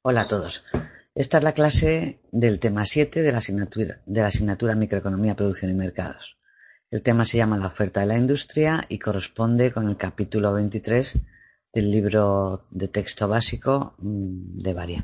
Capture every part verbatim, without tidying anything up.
Hola a todos. Esta es la clase del tema siete de la asignatura, de la asignatura Microeconomía, Producción y Mercados. El tema se llama La oferta de la industria y corresponde con el capítulo veintitrés del libro de texto básico de Varian.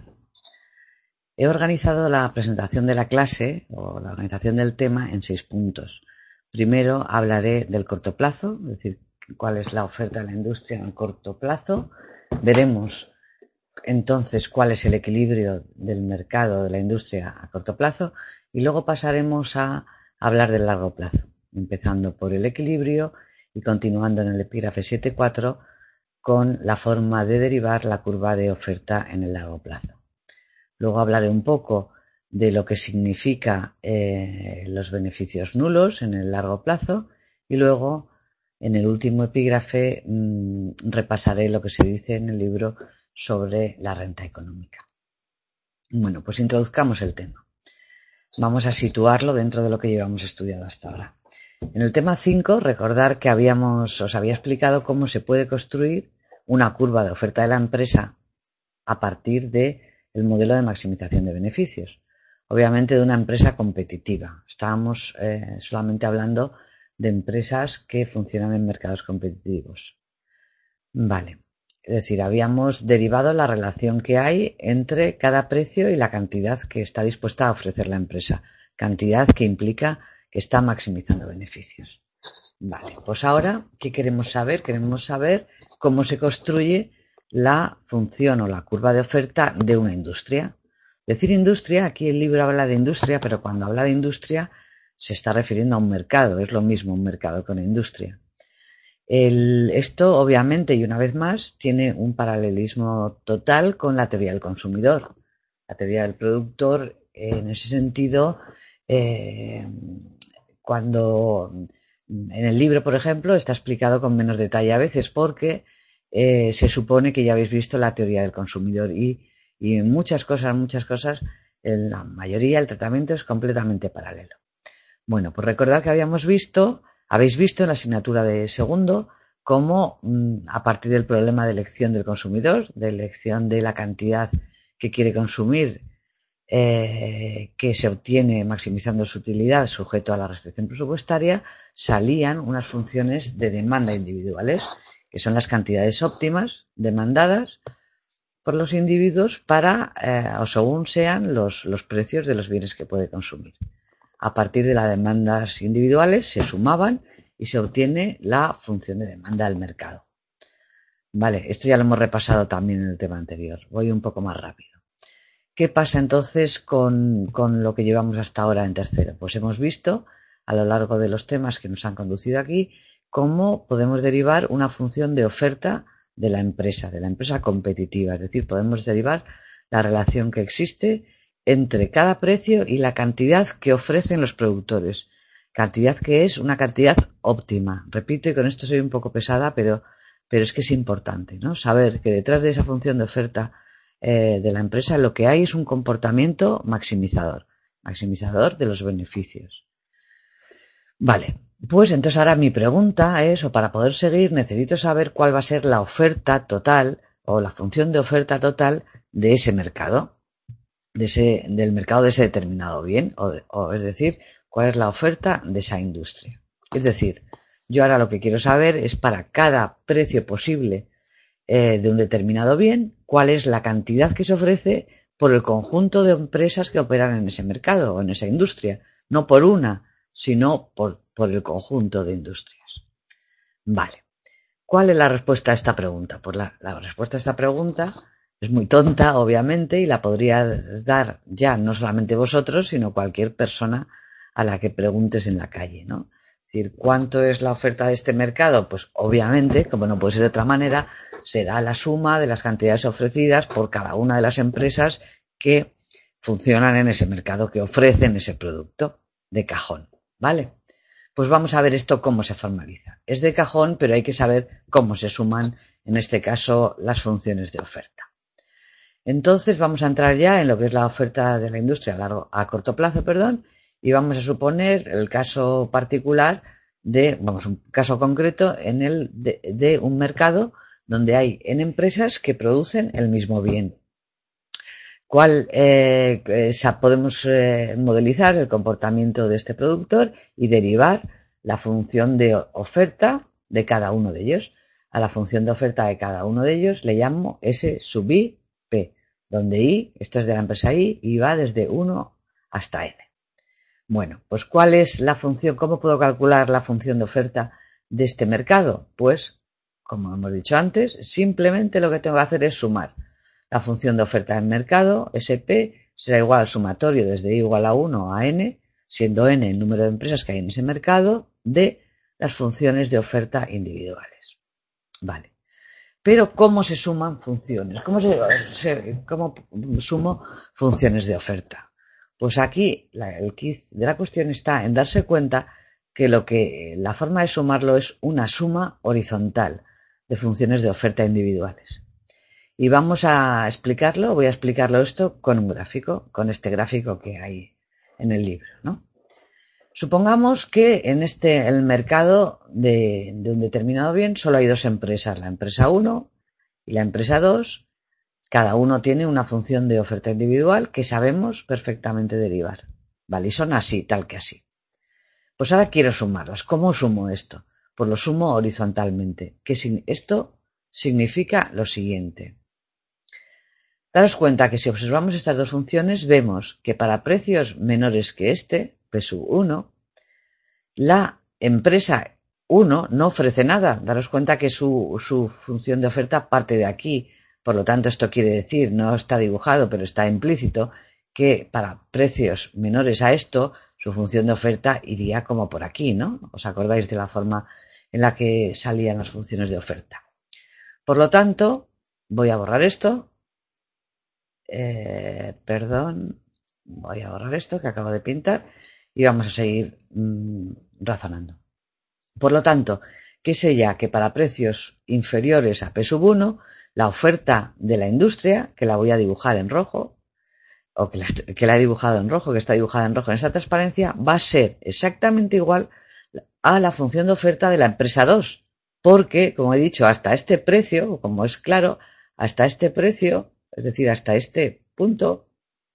He organizado la presentación de la clase o la organización del tema en seis puntos. Primero hablaré del corto plazo, es decir, cuál es la oferta de la industria en el corto plazo. Veremos entonces cuál es el equilibrio del mercado de la industria a corto plazo y luego pasaremos a hablar del largo plazo, empezando por el equilibrio y continuando en el epígrafe siete punto cuatro con la forma de derivar la curva de oferta en el largo plazo. Luego hablaré un poco de lo que significa eh, los beneficios nulos en el largo plazo y luego en el último epígrafe mmm, repasaré lo que se dice en el libro sobre la renta económica. Bueno, pues introduzcamos el tema. Vamos a situarlo dentro de lo que llevamos estudiado hasta ahora. En el tema cinco, recordar que habíamos, os había explicado cómo se puede construir una curva de oferta de la empresa a partir del modelo de maximización de beneficios. Obviamente de una empresa competitiva. Estábamos eh, solamente hablando de empresas que funcionan en mercados competitivos. Vale. Es decir, habíamos derivado la relación que hay entre cada precio y la cantidad que está dispuesta a ofrecer la empresa. Cantidad que implica que está maximizando beneficios. Vale, pues ahora, ¿qué queremos saber? Queremos saber cómo se construye la función o la curva de oferta de una industria. Decir industria, aquí el libro habla de industria, pero cuando habla de industria se está refiriendo a un mercado. Es lo mismo un mercado que una industria. El, esto, obviamente, y una vez más, tiene un paralelismo total con la teoría del consumidor. La teoría del productor, en ese sentido, eh, cuando en el libro, por ejemplo, está explicado con menos detalle a veces porque eh, se supone que ya habéis visto la teoría del consumidor y, y en muchas cosas, muchas cosas, en la mayoría el tratamiento es completamente paralelo. Bueno, pues recordad que habíamos visto... Habéis visto en la asignatura de segundo cómo a partir del problema de elección del consumidor, de elección de la cantidad que quiere consumir, eh, que se obtiene maximizando su utilidad sujeto a la restricción presupuestaria, salían unas funciones de demanda individuales, que son las cantidades óptimas demandadas por los individuos para, eh, o según sean los, los precios de los bienes que puede consumir. A partir de las demandas individuales se sumaban y se obtiene la función de demanda del mercado. Vale, esto ya lo hemos repasado también en el tema anterior. Voy un poco más rápido. ¿Qué pasa entonces con, con lo que llevamos hasta ahora en tercero? Pues hemos visto a lo largo de los temas que nos han conducido aquí cómo podemos derivar una función de oferta de la empresa, de la empresa competitiva. Es decir, podemos derivar la relación que existe entre cada precio y la cantidad que ofrecen los productores. Cantidad que es una cantidad óptima. Repito, y con esto soy un poco pesada, pero, pero es que es importante, ¿no? Saber que detrás de esa función de oferta eh, de la empresa lo que hay es un comportamiento maximizador. Maximizador de los beneficios. Vale, pues entonces ahora mi pregunta es, o para poder seguir, necesito saber cuál va a ser la oferta total o la función de oferta total de ese mercado. De ese, del mercado de ese determinado bien, o, de, o es decir, cuál es la oferta de esa industria. Es decir, yo ahora lo que quiero saber es para cada precio posible eh, de un determinado bien, cuál es la cantidad que se ofrece por el conjunto de empresas que operan en ese mercado o en esa industria, no por una, sino por, por el conjunto de industrias. Vale. ¿Cuál es la respuesta a esta pregunta? Pues la, la respuesta a esta pregunta es muy tonta, obviamente, y la podríais dar ya no solamente vosotros, sino cualquier persona a la que preguntes en la calle, ¿no? Es decir, ¿cuánto es la oferta de este mercado? Pues obviamente, como no puede ser de otra manera, será la suma de las cantidades ofrecidas por cada una de las empresas que funcionan en ese mercado, que ofrecen ese producto de cajón, ¿vale? Pues vamos a ver esto cómo se formaliza. Es de cajón, pero hay que saber cómo se suman, en este caso, las funciones de oferta. Entonces vamos a entrar ya en lo que es la oferta de la industria a, largo, a corto plazo, perdón, y vamos a suponer el caso particular de, vamos, un caso concreto en el de, de un mercado donde hay en empresas que producen el mismo bien. cuál eh, esa, podemos eh, modelizar el comportamiento de este productor y derivar la función de oferta de cada uno de ellos. A la función de oferta de cada uno de ellos le llamo S sub I P, donde I, esto es de la empresa I, y va desde uno hasta N. Bueno, pues ¿cuál es la función? ¿Cómo puedo calcular la función de oferta de este mercado? Pues, como hemos dicho antes, simplemente lo que tengo que hacer es sumar la función de oferta del mercado, S P, será igual al sumatorio desde I igual a uno a N, siendo N el número de empresas que hay en ese mercado, de las funciones de oferta individuales. Vale. Pero ¿cómo se suman funciones? ¿Cómo, se, se, cómo sumo funciones de oferta? Pues aquí la, el quiz de la cuestión está en darse cuenta que lo que la forma de sumarlo es una suma horizontal de funciones de oferta individuales. Y vamos a explicarlo, voy a explicarlo esto con un gráfico, con este gráfico que hay en el libro, ¿no? Supongamos que en este el mercado de, de un determinado bien solo hay dos empresas, la empresa uno y la empresa dos. Cada uno tiene una función de oferta individual que sabemos perfectamente derivar. Vale, y son así, tal que así. Pues ahora quiero sumarlas. ¿Cómo sumo esto? Pues lo sumo horizontalmente. Que esto significa lo siguiente. Daros cuenta que si observamos estas dos funciones, vemos que para precios menores que este, P sub uno, la empresa uno no ofrece nada. Daros cuenta que su, su función de oferta parte de aquí. Por lo tanto, esto quiere decir, no está dibujado, pero está implícito, que para precios menores a esto, su función de oferta iría como por aquí, ¿no? ¿Os acordáis de la forma en la que salían las funciones de oferta? Por lo tanto, voy a borrar esto. Eh, perdón, voy a borrar esto que acabo de pintar y vamos a seguir mmm, razonando. Por lo tanto, que sé ya que para precios inferiores a P sub uno, la oferta de la industria, que la voy a dibujar en rojo, o que la, que la he dibujado en rojo, que está dibujada en rojo en esta transparencia, va a ser exactamente igual a la función de oferta de la empresa dos. Porque, como he dicho, hasta este precio, como es claro, hasta este precio, es decir, hasta este punto,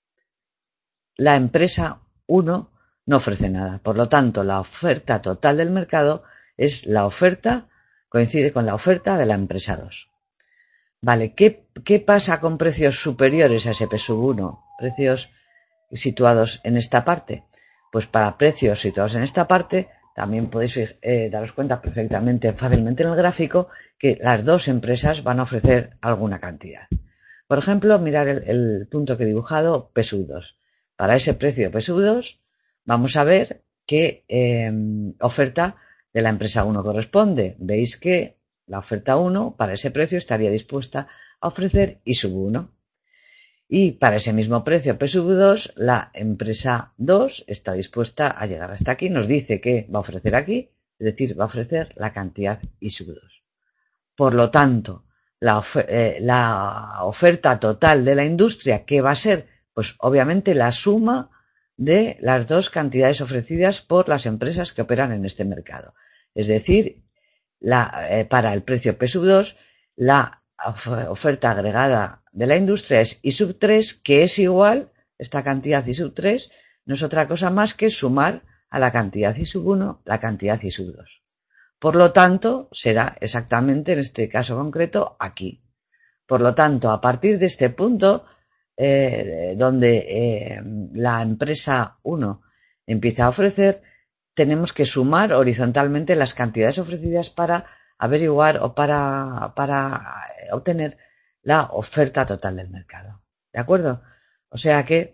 la empresa uno no ofrece nada. Por lo tanto, la oferta total del mercado es la oferta, coincide con la oferta de la empresa dos. Vale, ¿qué, qué pasa con precios superiores a ese P sub uno? Precios situados en esta parte. Pues para precios situados en esta parte, también podéis eh, daros cuenta perfectamente, fácilmente en el gráfico, que las dos empresas van a ofrecer alguna cantidad. Por ejemplo, mirar el, el punto que he dibujado, P sub dos. Para ese precio P sub dos, vamos a ver qué eh, oferta de la empresa uno corresponde. Veis que la oferta uno, para ese precio, estaría dispuesta a ofrecer I sub uno. Y para ese mismo precio P sub dos, la empresa dos está dispuesta a llegar hasta aquí. Nos dice que va a ofrecer aquí, es decir, va a ofrecer la cantidad I sub dos. Por lo tanto, la, ofer eh, la oferta total de la industria, ¿qué va a ser? Pues obviamente la suma de las dos cantidades ofrecidas por las empresas que operan en este mercado. Es decir, la, eh, para el precio P sub dos, la oferta agregada de la industria es I sub tres, que es igual, esta cantidad I sub tres, no es otra cosa más que sumar a la cantidad I sub uno, la cantidad I sub dos. Por lo tanto, será exactamente en este caso concreto aquí. Por lo tanto, a partir de este punto, eh, donde eh, la empresa uno empieza a ofrecer, tenemos que sumar horizontalmente las cantidades ofrecidas para averiguar o para, para obtener la oferta total del mercado. ¿De acuerdo? O sea que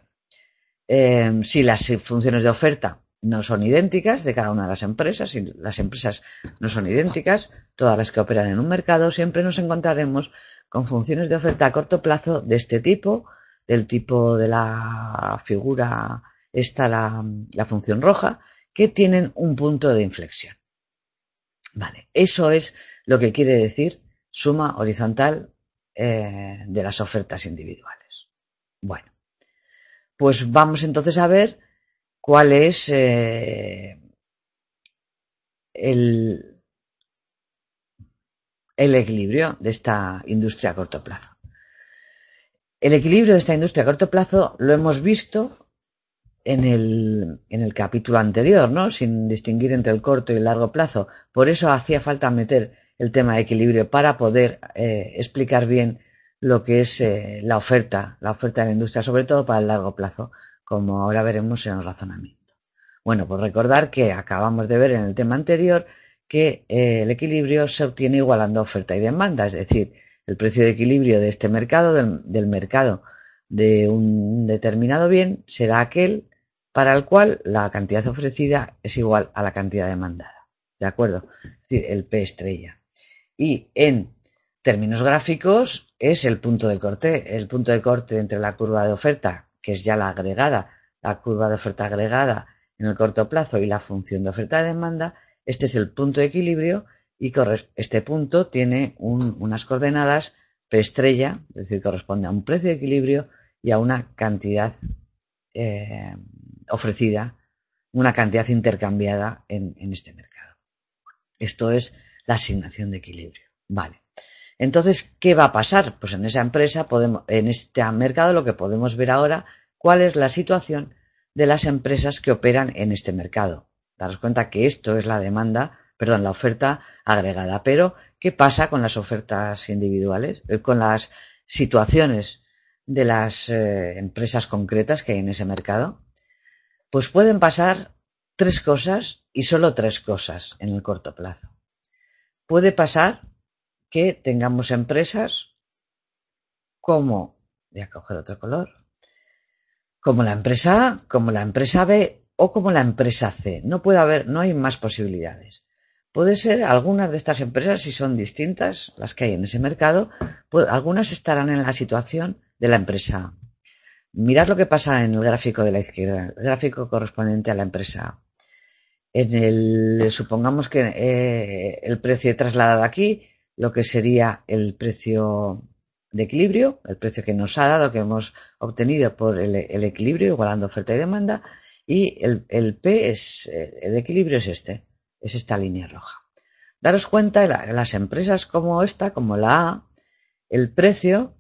eh, si las funciones de oferta no son idénticas de cada una de las empresas, si las empresas no son idénticas, todas las que operan en un mercado, siempre nos encontraremos con funciones de oferta a corto plazo de este tipo, del tipo de la figura, esta la, la función roja, que tienen un punto de inflexión. Vale, eso es lo que quiere decir suma horizontal eh, de las ofertas individuales. Bueno, pues vamos entonces a ver cuál es eh, el, el equilibrio de esta industria a corto plazo. El equilibrio de esta industria a corto plazo lo hemos visto en el, en el capítulo anterior, ¿no? Sin distinguir entre el corto y el largo plazo. Por eso hacía falta meter el tema de equilibrio para poder eh, explicar bien lo que es eh, la oferta, la oferta de la industria, sobre todo para el largo plazo, como ahora veremos en el razonamiento. Bueno, pues recordar que acabamos de ver en el tema anterior que eh, el equilibrio se obtiene igualando oferta y demanda, es decir, el precio de equilibrio de este mercado, del, del mercado de un determinado bien, será aquel para el cual la cantidad ofrecida es igual a la cantidad demandada. ¿De acuerdo? Es decir, el P estrella. Y en términos gráficos es el punto de corte, el punto de corte entre la curva de oferta, que es ya la agregada, la curva de oferta agregada en el corto plazo y la función de oferta de demanda. Este es el punto de equilibrio y este punto tiene un, unas coordenadas P estrella, es decir, corresponde a un precio de equilibrio y a una cantidad eh, ofrecida, una cantidad intercambiada en, en este mercado. Esto es la asignación de equilibrio. Vale. Entonces, ¿qué va a pasar? Pues en esa empresa, podemos, en este mercado, lo que podemos ver ahora, cuál es la situación de las empresas que operan en este mercado. Daros cuenta que esto es la demanda, perdón, la oferta agregada. Pero, ¿qué pasa con las ofertas individuales? Con las situaciones de las eh, empresas concretas que hay en ese mercado. Pues pueden pasar tres cosas y solo tres cosas en el corto plazo. Puede pasar que tengamos empresas como, voy a coger otro color, como la empresa A, como la empresa B o como la empresa C. No puede haber, no hay más posibilidades. Puede ser algunas de estas empresas, si son distintas las que hay en ese mercado, pues, algunas estarán en la situación de la empresa A. Mirad lo que pasa en el gráfico de la izquierda, el gráfico correspondiente a la empresa A. En el, supongamos que eh, el precio trasladado aquí, lo que sería el precio de equilibrio, el precio que nos ha dado, que hemos obtenido por el, el equilibrio, igualando oferta y demanda, y el, el P es, el equilibrio es este, es esta línea roja. Daros cuenta, en las empresas como esta, como la A, el precio,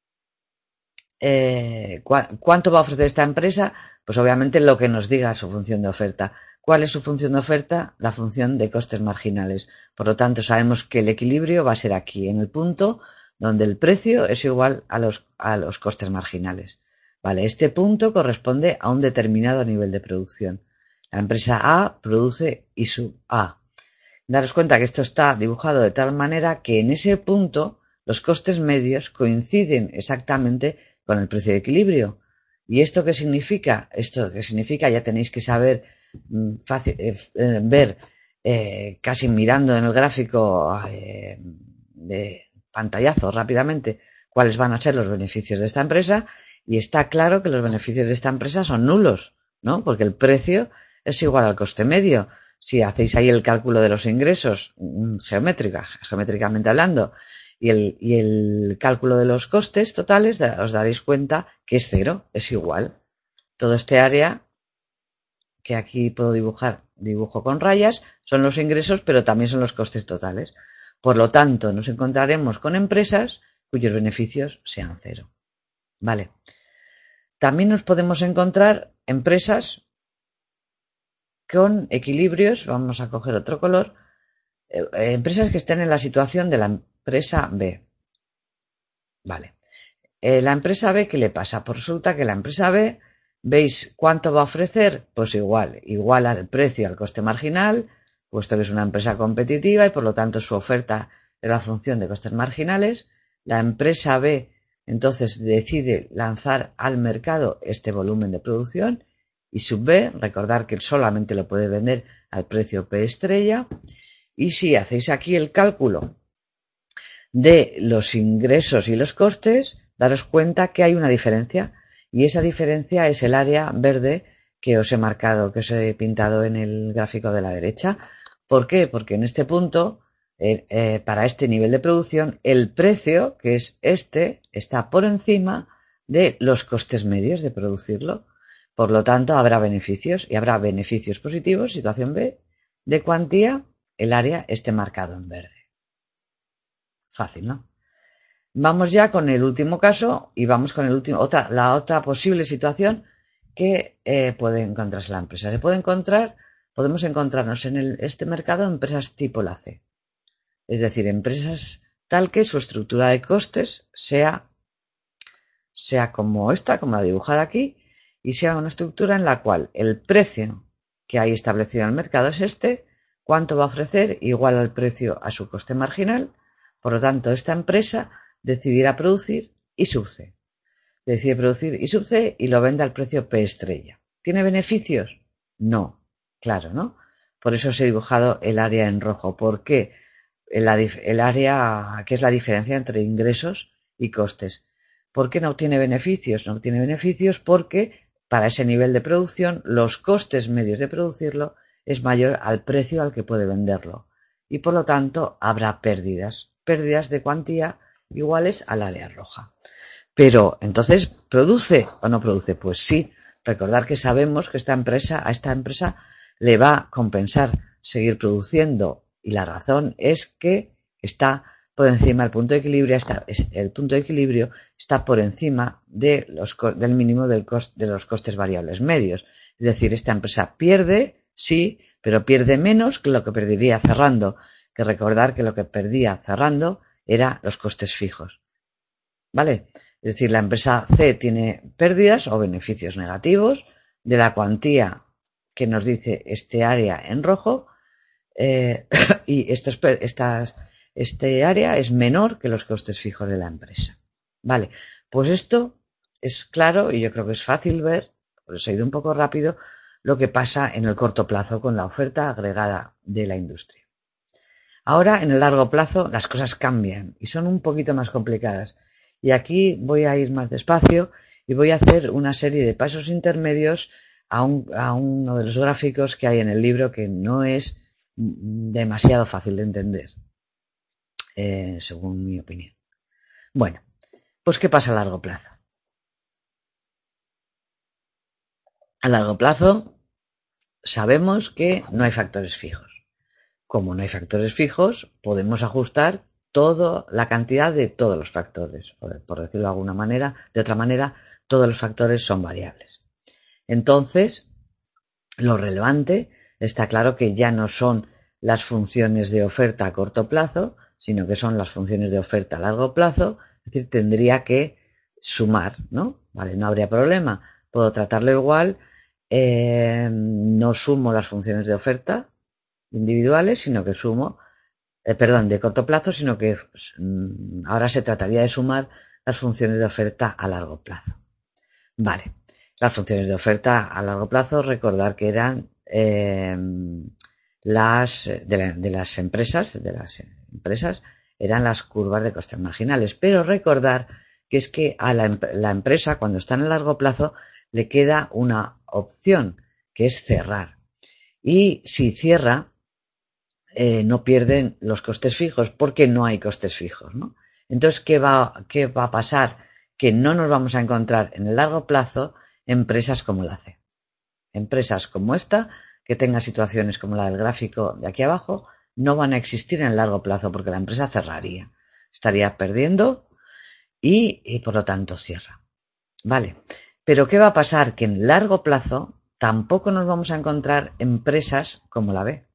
eh, ¿cu- ¿cuánto va a ofrecer esta empresa? Pues obviamente lo que nos diga su función de oferta. ¿Cuál es su función de oferta? La función de costes marginales. Por lo tanto, sabemos que el equilibrio va a ser aquí, en el punto donde el precio es igual a los, a los costes marginales. Vale, este punto corresponde a un determinado nivel de producción. La empresa A produce I sub A. Daros cuenta que esto está dibujado de tal manera que en ese punto los costes medios coinciden exactamente con el precio de equilibrio. ¿Y esto qué significa? Esto que significa, ya tenéis que saber fácil, eh, ver eh, casi mirando en el gráfico eh, de pantallazo rápidamente cuáles van a ser los beneficios de esta empresa, y está claro que los beneficios de esta empresa son nulos, ¿no? Porque el precio es igual al coste medio. Si hacéis ahí el cálculo de los ingresos geométrica, geométricamente hablando, y el, y el cálculo de los costes totales, os daréis cuenta que es cero, es igual. Todo este área que aquí puedo dibujar, dibujo con rayas, son los ingresos, pero también son los costes totales. Por lo tanto, nos encontraremos con empresas cuyos beneficios sean cero. Vale. También nos podemos encontrar empresas con equilibrios, vamos a coger otro color, eh, empresas que estén en la situación de la empresa B. Vale. Eh, la empresa B, ¿qué le pasa? Pues resulta que la empresa B, ¿veis cuánto va a ofrecer? Pues igual, igual al precio, al coste marginal, puesto que es una empresa competitiva y por lo tanto su oferta es la función de costes marginales. La empresa B entonces decide lanzar al mercado este volumen de producción y sub B, recordar que solamente lo puede vender al precio P estrella. Y si hacéis aquí el cálculo de los ingresos y los costes, daros cuenta que hay una diferencia, y esa diferencia es el área verde que os he marcado, que os he pintado en el gráfico de la derecha. ¿Por qué? Porque en este punto, eh, eh, para este nivel de producción, el precio, que es este, está por encima de los costes medios de producirlo. Por lo tanto, habrá beneficios, y habrá beneficios positivos, situación B, de cuantía, el área esté marcado en verde. Fácil, ¿no? Vamos ya con el último caso y vamos con el último, otra, la otra posible situación que eh, puede encontrarse la empresa. Se puede encontrar, podemos encontrarnos en el, este mercado empresas tipo la C. Es decir, empresas tal que su estructura de costes sea, sea como esta, como la dibujada aquí, y sea una estructura en la cual el precio que hay establecido en el mercado es este, cuánto va a ofrecer igual al precio a su coste marginal. Por lo tanto, esta empresa decidirá producir I sub C. Decide producir I sub C y lo vende al precio P estrella. ¿Tiene beneficios? No, claro, ¿no? Por eso os he dibujado el área en rojo. ¿Por qué? El, el área que es la diferencia entre ingresos y costes. ¿Por qué no obtiene beneficios? No obtiene beneficios porque para ese nivel de producción los costes medios de producirlo es mayor al precio al que puede venderlo. Y por lo tanto habrá pérdidas. Pérdidas de cuantía iguales al área roja. Pero, entonces, ¿produce o no produce? Pues sí. Recordar que sabemos que esta empresa, a esta empresa le va a compensar seguir produciendo y la razón es que está por encima del punto de equilibrio, está, el punto de equilibrio está por encima de los, del mínimo del cost, de los costes variables medios. Es decir, esta empresa pierde, sí, pero pierde menos que lo que perdería cerrando. Que recordar que lo que perdía cerrando era los costes fijos. ¿Vale? Es decir, la empresa C tiene pérdidas o beneficios negativos de la cuantía que nos dice este área en rojo eh, y estos, estas, este área es menor que los costes fijos de la empresa. Vale, pues esto es claro y yo creo que es fácil ver, por eso he ido un poco rápido, lo que pasa en el corto plazo con la oferta agregada de la industria. Ahora, en el largo plazo, las cosas cambian y son un poquito más complicadas. Y aquí voy a ir más despacio y voy a hacer una serie de pasos intermedios a, un, a uno de los gráficos que hay en el libro que no es demasiado fácil de entender, eh, según mi opinión. Bueno, pues ¿qué pasa a largo plazo? A largo plazo sabemos que no hay factores fijos. Como no hay factores fijos, podemos ajustar toda la cantidad de todos los factores. Por, por decirlo de alguna manera, de otra manera, todos los factores son variables. Entonces, lo relevante está claro que ya no son las funciones de oferta a corto plazo, sino que son las funciones de oferta a largo plazo. Es decir, tendría que sumar, ¿no? Vale, no habría problema. Puedo tratarlo igual. Eh, no sumo las funciones de oferta individuales, sino que sumo, eh, perdón, de corto plazo, sino que mm, ahora se trataría de sumar las funciones de oferta a largo plazo. Vale, las funciones de oferta a largo plazo, recordar que eran eh, las de, la, de las empresas, de las empresas, eran las curvas de costes marginales, pero recordar que es que a la, la empresa, cuando está en el largo plazo, le queda una opción, que es cerrar. Y si cierra, Eh, no pierden los costes fijos porque no hay costes fijos, ¿no? Entonces, ¿qué va, qué va a pasar? Que no nos vamos a encontrar en el largo plazo empresas como la C. Empresas como esta, que tengan situaciones como la del gráfico de aquí abajo, no van a existir en el largo plazo porque la empresa cerraría. Estaría perdiendo y, y por lo tanto cierra. Vale. Pero ¿qué va a pasar? Que en el largo plazo tampoco nos vamos a encontrar empresas como la B.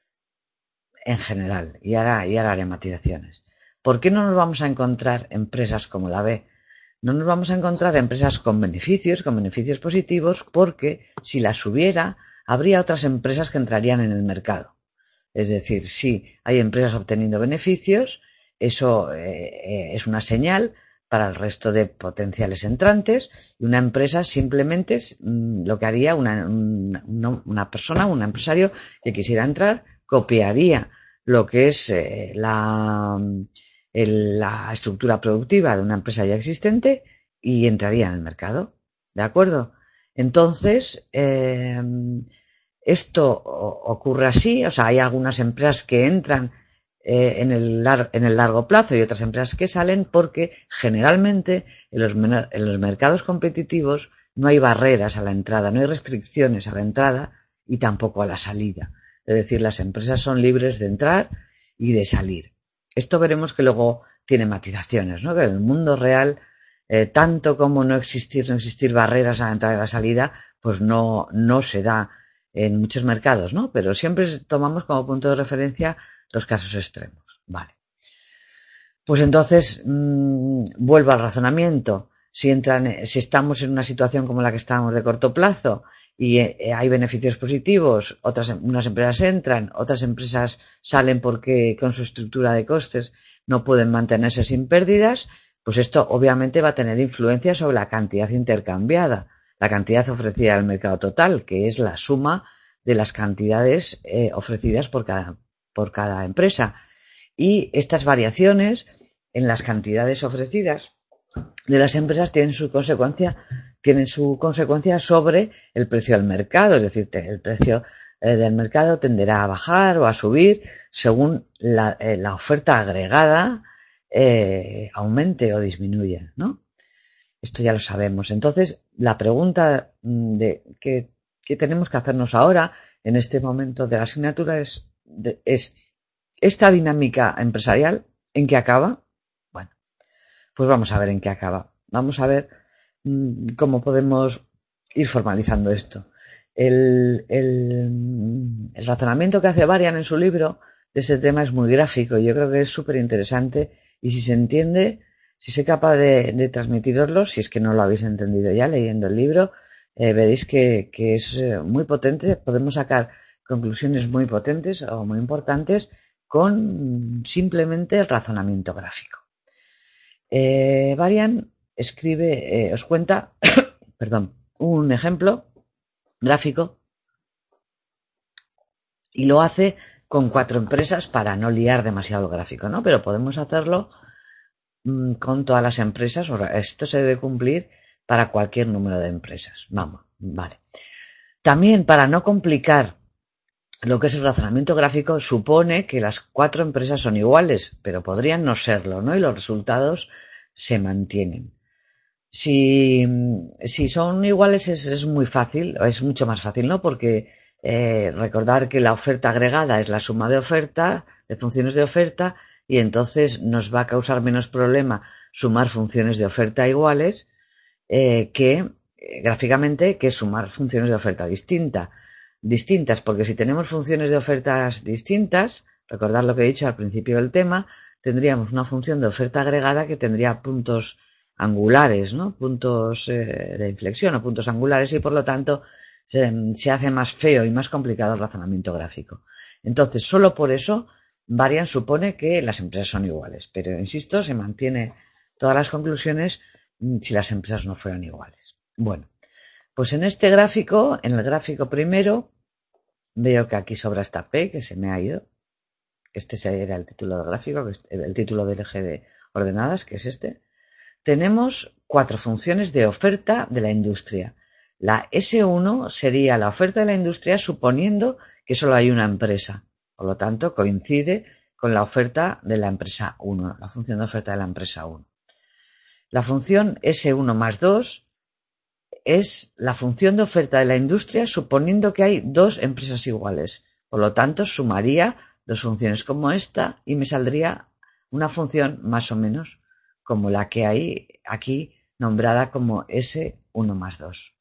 En general, y ahora, y ahora haré matizaciones. ¿Por qué no nos vamos a encontrar empresas como la B? No nos vamos a encontrar empresas con beneficios, con beneficios positivos, porque si las hubiera, habría otras empresas que entrarían en el mercado. Es decir, si hay empresas obteniendo beneficios, eso eh, es una señal para el resto de potenciales entrantes y una empresa simplemente es mmm, lo que haría una, una, una persona, un empresario que quisiera entrar, copiaría lo que es eh, la, el, la estructura productiva de una empresa ya existente y entraría en el mercado. ¿De acuerdo? Entonces, eh, esto ocurre así, o sea, hay algunas empresas que entran eh, en, el lar- en el largo plazo y otras empresas que salen porque generalmente en los, en los mercados competitivos no hay barreras a la entrada, no hay restricciones a la entrada y tampoco a la salida. Es decir, las empresas son libres de entrar y de salir. Esto veremos que luego tiene matizaciones, ¿no? Que en el mundo real, eh, tanto como no existir, no existir barreras a la entrada y la salida, pues no, no se da en muchos mercados, ¿no? Pero siempre tomamos como punto de referencia los casos extremos. Vale. Pues entonces, mmm, vuelvo al razonamiento. Si entran, si estamos en una situación como la que estábamos de corto plazo y eh, hay beneficios positivos, otras unas empresas entran, otras empresas salen porque con su estructura de costes no pueden mantenerse sin pérdidas, pues esto obviamente va a tener influencia sobre la cantidad intercambiada, la cantidad ofrecida al mercado total, que es la suma de las cantidades eh, ofrecidas por cada, por cada empresa. Y estas variaciones en las cantidades ofrecidas de las empresas tienen su consecuencia, tienen su consecuencia sobre el precio del mercado, es decir, el precio eh, del mercado tenderá a bajar o a subir según la, eh, la oferta agregada eh, aumente o disminuya, ¿no? Esto ya lo sabemos. Entonces, la pregunta de que, que tenemos que hacernos ahora, en este momento de la asignatura, es, de, es ¿esta dinámica empresarial en qué acaba? Bueno, pues vamos a ver en qué acaba. Vamos a ver mmm, cómo podemos ir formalizando esto. El, el, el razonamiento que hace Varian en su libro de este tema es muy gráfico y yo creo que es súper interesante, y si se entiende, si soy capaz de, de transmitiroslo, si es que no lo habéis entendido ya leyendo el libro, eh, veréis que, que es muy potente. Podemos sacar conclusiones muy potentes o muy importantes con simplemente el razonamiento gráfico. Eh, Varian escribe, eh, os cuenta, perdón, un ejemplo gráfico y lo hace con cuatro empresas para no liar demasiado el gráfico, ¿no? Pero podemos hacerlo mmm, con todas las empresas. Esto se debe cumplir para cualquier número de empresas. Vamos, vale. También, para no complicar lo que es el razonamiento gráfico, supone que las cuatro empresas son iguales, pero podrían no serlo, ¿no? Y los resultados se mantienen. Si, si son iguales es, es muy fácil, es mucho más fácil, ¿no? Porque eh, recordar que la oferta agregada es la suma de oferta, de funciones de oferta, y entonces nos va a causar menos problema sumar funciones de oferta iguales eh, que eh, gráficamente que sumar funciones de oferta distinta. distintas, porque si tenemos funciones de ofertas distintas, recordad lo que he dicho al principio del tema, tendríamos una función de oferta agregada que tendría puntos angulares, ¿no? Puntos eh, de inflexión o puntos angulares, y por lo tanto se, se hace más feo y más complicado el razonamiento gráfico. Entonces, solo por eso Varian supone que las empresas son iguales, pero insisto, se mantiene todas las conclusiones si las empresas no fueran iguales. Bueno, pues en este gráfico, en el gráfico primero, veo que aquí sobra esta P, que se me ha ido. Este era el título del gráfico, el título del eje de ordenadas, que es este. Tenemos cuatro funciones de oferta de la industria. La ese uno sería la oferta de la industria suponiendo que solo hay una empresa. Por lo tanto, coincide con la oferta de la empresa uno, la función de oferta de la empresa uno. La función ese uno más dos es la función de oferta de la industria suponiendo que hay dos empresas iguales. Por lo tanto, sumaría dos funciones como esta y me saldría una función más o menos como la que hay aquí nombrada como ese uno más dos.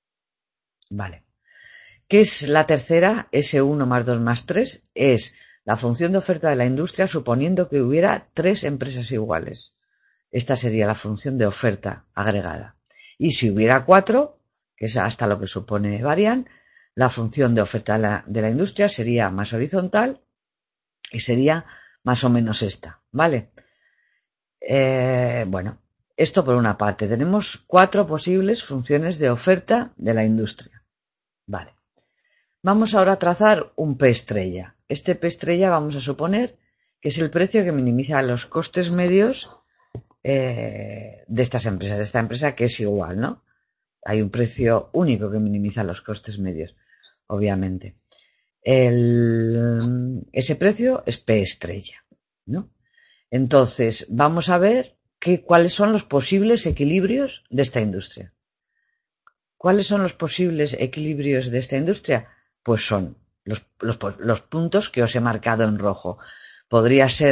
Vale. ¿Qué es la tercera? ese uno más dos más tres es la función de oferta de la industria suponiendo que hubiera tres empresas iguales. Esta sería la función de oferta agregada. Y si hubiera cuatro, que es hasta lo que supone Varian, la función de oferta de la, de la industria sería más horizontal y sería más o menos esta, ¿vale? Eh, bueno, esto por una parte. Tenemos cuatro posibles funciones de oferta de la industria. Vale. Vamos ahora a trazar un P estrella. Este P estrella vamos a suponer que es el precio que minimiza los costes medios eh, de estas empresas, de esta empresa que es igual, ¿no? Hay un precio único que minimiza los costes medios, obviamente. El, ese precio es P estrella, ¿no? Entonces, vamos a ver que, cuáles son los posibles equilibrios de esta industria. ¿Cuáles son los posibles equilibrios de esta industria? Pues son los, los, los puntos que os he marcado en rojo. Podría ser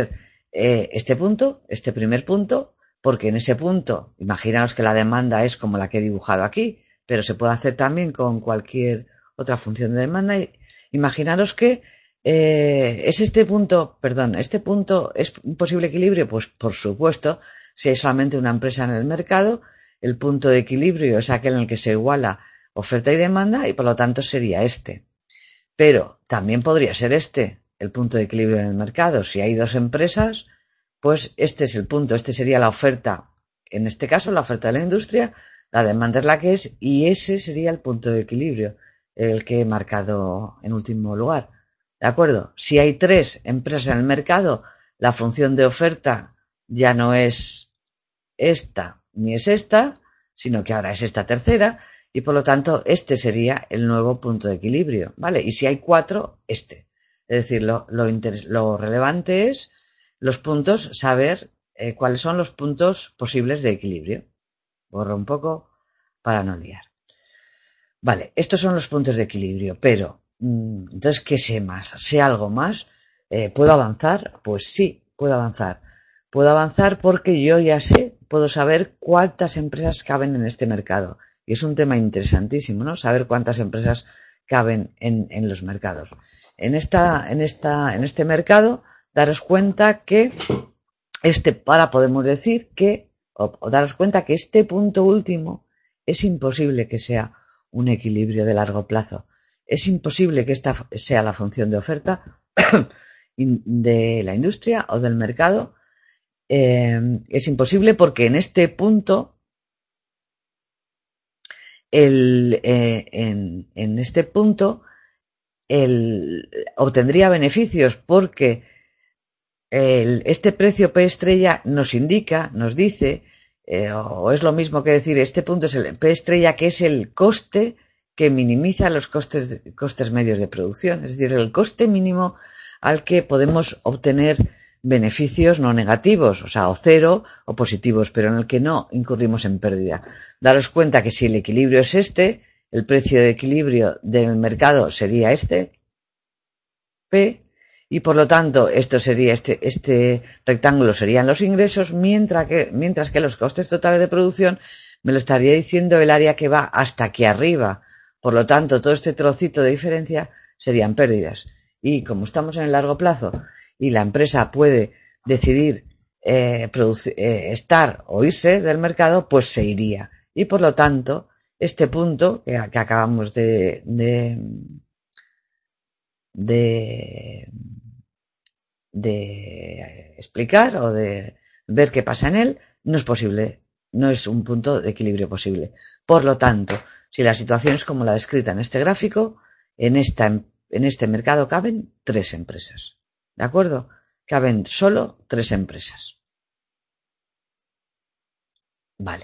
eh, este punto, este primer punto, porque en ese punto, imaginaos que la demanda es como la que he dibujado aquí, pero se puede hacer también con cualquier otra función de demanda. Y imaginaros que eh, es este punto, perdón, este punto es un posible equilibrio, pues por supuesto, si hay solamente una empresa en el mercado, el punto de equilibrio es aquel en el que se iguala oferta y demanda y por lo tanto sería este. Pero también podría ser este el punto de equilibrio en el mercado. Si hay dos empresas, pues este es el punto, este sería la oferta, en este caso la oferta de la industria, la demanda es la que es y ese sería el punto de equilibrio, el que he marcado en último lugar. ¿De acuerdo? Si hay tres empresas en el mercado, la función de oferta ya no es esta ni es esta, sino que ahora es esta tercera y por lo tanto este sería el nuevo punto de equilibrio, ¿vale? Y si hay cuatro, este. Es decir, lo, lo, interes- lo relevante es los puntos, saber eh, cuáles son los puntos posibles de equilibrio. Borro un poco para no liar. Vale, estos son los puntos de equilibrio, pero mmm, entonces, ¿qué sé más? ¿Sé algo más? Eh, ¿Puedo avanzar? Pues sí, puedo avanzar. Puedo avanzar porque yo ya sé, puedo saber cuántas empresas caben en este mercado. Y es un tema interesantísimo, ¿no? Saber cuántas empresas caben en, en los mercados. En esta, en esta, en este mercado, daros cuenta que este, para podemos decir que, o, o daros cuenta que este punto último es imposible que sea un equilibrio de largo plazo. Es imposible que esta sea la función de oferta de la industria o del mercado. Eh, es imposible porque en este punto, el, eh, en, en este punto, el, obtendría beneficios porque el, este precio P estrella nos indica, nos dice, eh, o es lo mismo que decir, este punto es el P estrella, que es el coste que minimiza los costes, costes medios de producción, es decir, el coste mínimo al que podemos obtener beneficios no negativos, o sea, o cero o positivos, pero en el que no incurrimos en pérdida. Daros cuenta que si el equilibrio es este, el precio de equilibrio del mercado sería este, P, y por lo tanto esto sería este, este rectángulo serían los ingresos, mientras que, mientras que los costes totales de producción me lo estaría diciendo el área que va hasta aquí arriba. Por lo tanto, todo este trocito de diferencia serían pérdidas. Y como estamos en el largo plazo y la empresa puede decidir eh, producir, eh, estar o irse del mercado, pues se iría. Y por lo tanto, este punto que, que acabamos de, de de, de explicar o de ver qué pasa en él, no es posible, no es un punto de equilibrio posible. Por lo tanto, si la situación es como la descrita en este gráfico, en, esta, en este mercado caben tres empresas. ¿De acuerdo? Caben solo tres empresas. Vale.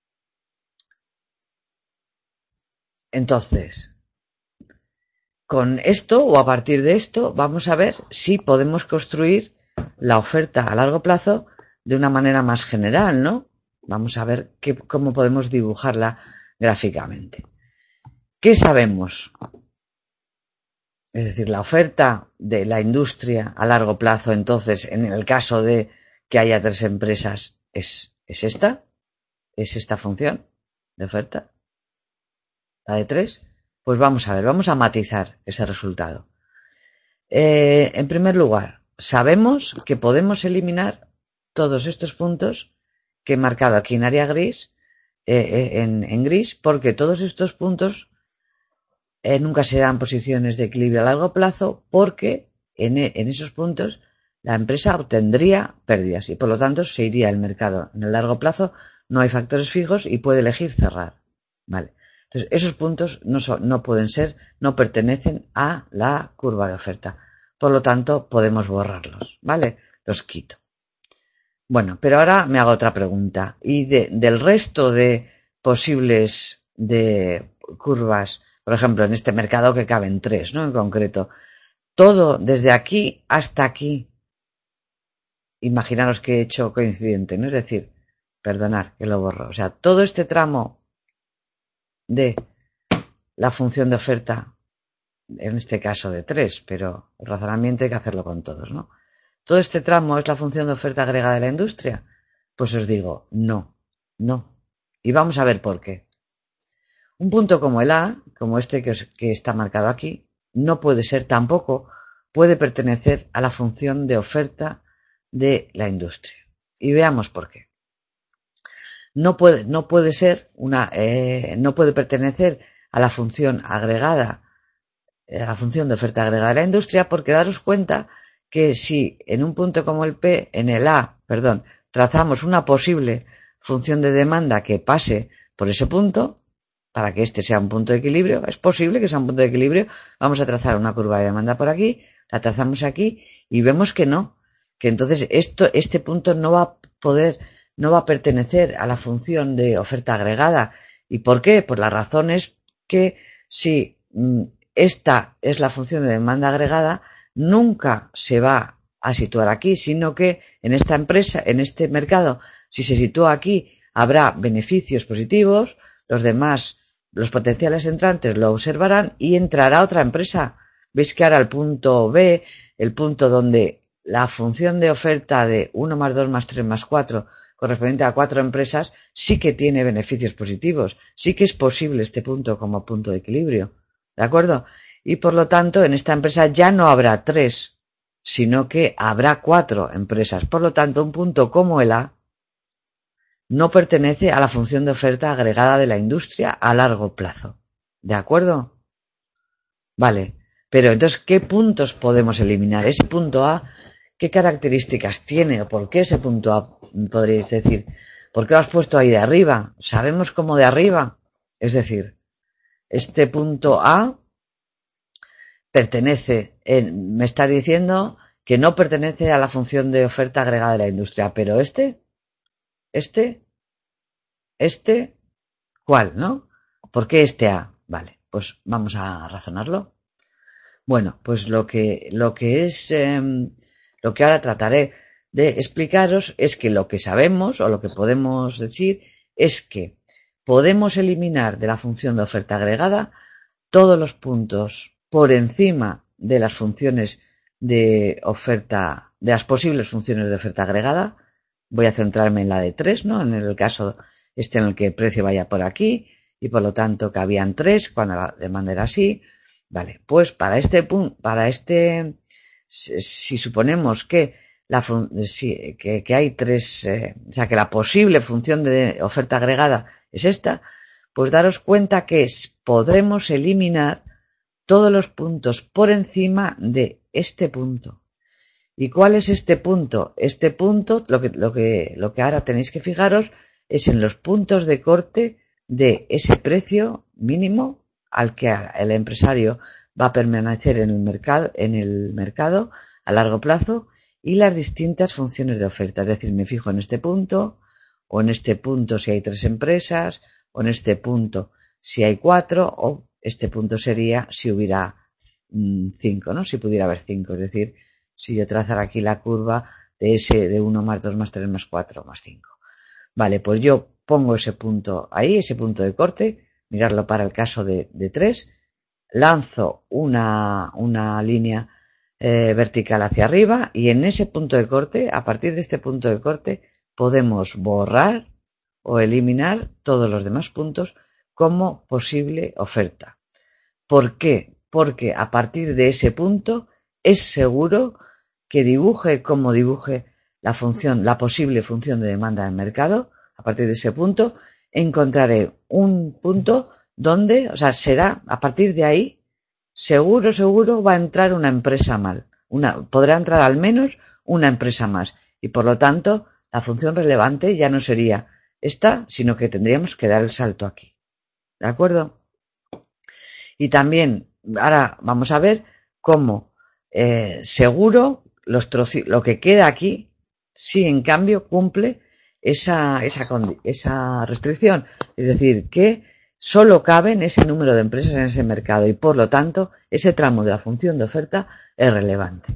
Entonces, con esto o a partir de esto vamos a ver si podemos construir la oferta a largo plazo de una manera más general, ¿no? Vamos a ver qué, cómo podemos dibujarla gráficamente. ¿Qué sabemos? Es decir, la oferta de la industria a largo plazo, entonces, en el caso de que haya tres empresas, ¿es, es esta? ¿Es esta función de oferta? ¿La de tres? Pues vamos a ver, vamos a matizar ese resultado. Eh, en primer lugar, sabemos que podemos eliminar todos estos puntos que he marcado aquí en área gris, eh, en, en gris, porque todos estos puntos eh, nunca serán posiciones de equilibrio a largo plazo, porque en, en esos puntos la empresa obtendría pérdidas y por lo tanto se iría al mercado. En el largo plazo no hay factores fijos y puede elegir cerrar. Vale. Entonces, esos puntos no, son, no pueden ser, no pertenecen a la curva de oferta. Por lo tanto, podemos borrarlos, ¿vale? Los quito. Bueno, pero ahora me hago otra pregunta. ¿Y de, del resto de posibles de curvas, por ejemplo, en este mercado que caben tres, ¿no? En concreto, todo desde aquí hasta aquí, imaginaros que he hecho coincidente, ¿no? Es decir, perdonar que lo borro. O sea, todo este tramo de la función de oferta, en este caso de tres, pero el razonamiento hay que hacerlo con todos, ¿no? todo este tramo es la función de oferta agregada de la industria? Pues os digo, no, no. Y vamos a ver por qué. Un punto como el A, como este que, os, que está marcado aquí, no puede ser tampoco, puede pertenecer a la función de oferta de la industria. Y veamos por qué. No puede, no puede ser una, eh, no puede pertenecer a la función agregada, a la función de oferta agregada de la industria, porque daros cuenta que si en un punto como el P, en el A, perdón, trazamos una posible función de demanda que pase por ese punto, para que este sea un punto de equilibrio, es posible que sea un punto de equilibrio, vamos a trazar una curva de demanda por aquí, la trazamos aquí y vemos que no, que entonces esto, este punto no va a poder, no va a pertenecer a la función de oferta agregada. ¿Y por qué? Pues la razón es que si mmm, esta es la función de demanda agregada, nunca se va a situar aquí, sino que en esta empresa, en este mercado, si se sitúa aquí, habrá beneficios positivos, los demás, los potenciales entrantes lo observarán y entrará otra empresa. Veis que ahora el punto B, el punto donde la función de oferta de uno más dos más tres más cuatro correspondiente a cuatro empresas, sí que tiene beneficios positivos, sí que es posible este punto como punto de equilibrio. ¿De acuerdo? Y por lo tanto, en esta empresa ya no habrá tres, sino que habrá cuatro empresas. Por lo tanto, un punto como el A no pertenece a la función de oferta agregada de la industria a largo plazo. ¿De acuerdo? Vale. Pero entonces, ¿qué puntos podemos eliminar? Ese punto A, ¿qué características tiene? ¿O por qué ese punto A, podríais decir? ¿Por qué lo has puesto ahí de arriba? ¿Sabemos cómo de arriba? Es decir, este punto A pertenece, en, me está diciendo que no pertenece a la función de oferta agregada de la industria, pero este, este, este, ¿cuál, no? ¿Por qué este A? Vale, pues vamos a razonarlo. Bueno, pues lo que, lo que es, eh, lo que ahora trataré de explicaros es que lo que sabemos o lo que podemos decir es que podemos eliminar de la función de oferta agregada todos los puntos por encima de las funciones de oferta, de las posibles funciones de oferta agregada. Voy a centrarme en la de tres, ¿no? En el caso este en el que el precio vaya por aquí y por lo tanto que habían tres cuando la demanda era así. Vale, pues para este punto, para este, si, si suponemos que la si, que, que hay tres, eh, o sea que la posible función de oferta agregada es esta, pues daros cuenta que es, podremos eliminar todos los puntos por encima de este punto. ¿Y cuál es este punto? Este punto, lo que, lo que, lo que ahora tenéis que fijaros es en los puntos de corte de ese precio mínimo al que el empresario va a permanecer en el mercado, en el mercado a largo plazo y las distintas funciones de oferta. Es decir, me fijo en este punto o en este punto si hay tres empresas o en este punto si hay cuatro o este punto sería si hubiera mmm, cinco, ¿no? Si pudiera haber cinco. Es decir, si yo trazara aquí la curva de ese de uno más dos más tres más cuatro más cinco. Vale, pues yo pongo ese punto ahí, ese punto de corte, mirarlo para el caso de, de tres, lanzo una, una línea eh, vertical hacia arriba y en ese punto de corte, a partir de este punto de corte, podemos borrar o eliminar todos los demás puntos como posible oferta. ¿Por qué? Porque a partir de ese punto es seguro que dibuje como dibuje la función, la posible función de demanda del mercado, a partir de ese punto encontraré un punto donde, o sea, será a partir de ahí, seguro, seguro va a entrar una empresa mal, una, podrá entrar al menos una empresa más y por lo tanto la función relevante ya no sería esta, sino que tendríamos que dar el salto aquí. ¿De acuerdo? Y también, ahora vamos a ver cómo eh, seguro los lo que queda aquí, sí en cambio cumple esa, esa, esa restricción. Es decir, que solo caben ese número de empresas en ese mercado y por lo tanto ese tramo de la función de oferta es relevante.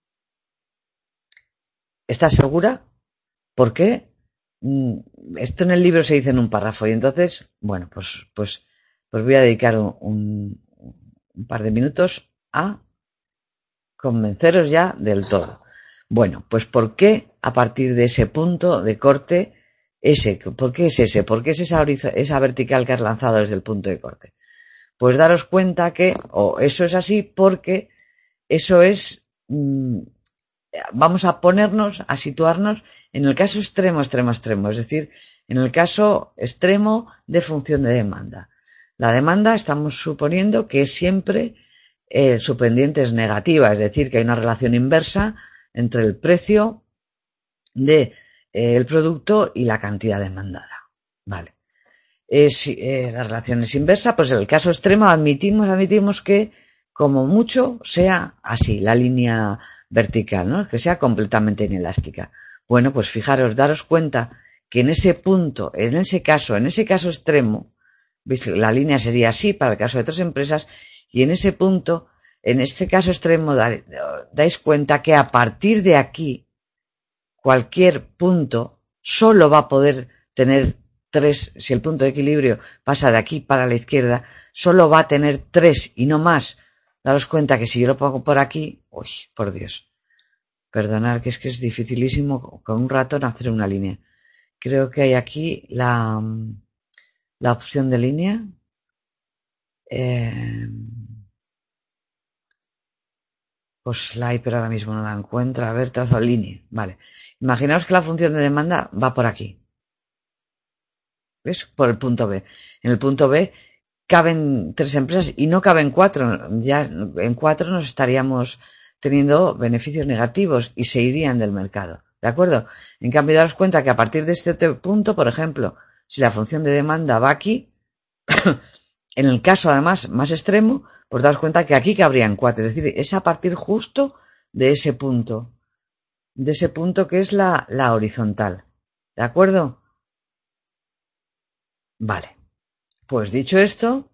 ¿Estás segura? ¿Por qué? Esto en el libro se dice en un párrafo y entonces, bueno, pues, pues, pues voy a dedicar un, un, un par de minutos a convenceros ya del todo. Bueno, pues ¿por qué a partir de ese punto de corte, ese, ¿por qué es ese? ¿Por qué es esa, esa vertical que has lanzado desde el punto de corte? Pues daros cuenta que, o eso es así porque eso es, mmm, vamos a ponernos, a situarnos en el caso extremo, extremo, extremo, es decir, en el caso extremo de función de demanda. La demanda estamos suponiendo que siempre eh, su pendiente es negativa, es decir, que hay una relación inversa entre el precio del de, eh, producto y la cantidad demandada. Vale. Es, eh, la relación es inversa, pues en el caso extremo admitimos, admitimos que como mucho sea así, la línea vertical, ¿no? Que sea completamente inelástica. Bueno, pues fijaros, daros cuenta que en ese punto, en ese caso, en ese caso extremo, ¿veis? La línea sería así para el caso de tres empresas, y en ese punto, en este caso extremo, da, dais cuenta que a partir de aquí, cualquier punto solo va a poder tener tres, si el punto de equilibrio pasa de aquí para la izquierda, solo va a tener tres y no más. Daros cuenta que si yo lo pongo por aquí, uy, por Dios, perdonad que es que es dificilísimo con un ratón hacer una línea. Creo que hay aquí la, la opción de línea. Eh, pues la hay, pero ahora mismo no la encuentro. A ver, trazo línea. Vale. Imaginaos que la función de demanda va por aquí. ¿Ves? Por el punto B. En el punto B caben tres empresas y no caben cuatro. Ya en cuatro nos estaríamos teniendo beneficios negativos y se irían del mercado. ¿De acuerdo? En cambio, daros cuenta que a partir de este punto, por ejemplo, si la función de demanda va aquí, en el caso además más extremo, pues daros cuenta que aquí cabrían cuatro. Es decir, es a partir justo de ese punto. De ese punto que es la, la horizontal. ¿De acuerdo? Vale. Pues dicho esto,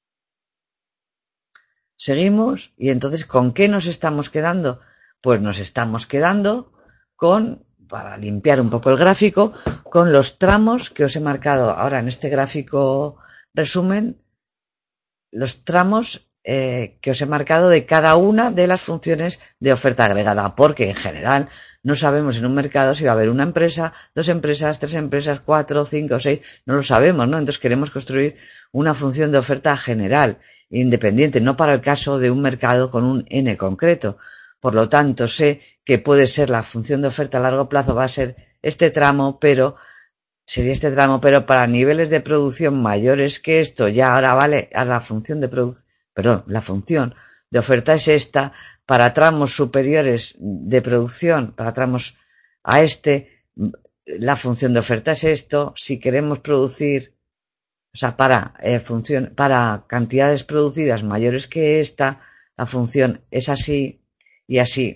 seguimos y entonces ¿con qué nos estamos quedando? Pues nos estamos quedando con, para limpiar un poco el gráfico, con los tramos que os he marcado ahora en este gráfico resumen, los tramos eh, que os he marcado de cada una de las funciones de oferta agregada, porque en general no sabemos en un mercado si va a haber una empresa, dos empresas, tres empresas, cuatro, cinco, seis, no lo sabemos, ¿no? Entonces queremos construir una función de oferta general, independiente, no para el caso de un mercado con un N concreto. Por lo tanto, sé que puede ser la función de oferta a largo plazo, va a ser este tramo, pero sería este tramo, pero para niveles de producción mayores que esto, ya ahora vale, a la función de producción, perdón, la función de oferta es esta, para tramos superiores de producción, para tramos a este, la función de oferta es esto, si queremos producir, o sea, para eh, función, para cantidades producidas mayores que esta, la función es así y así,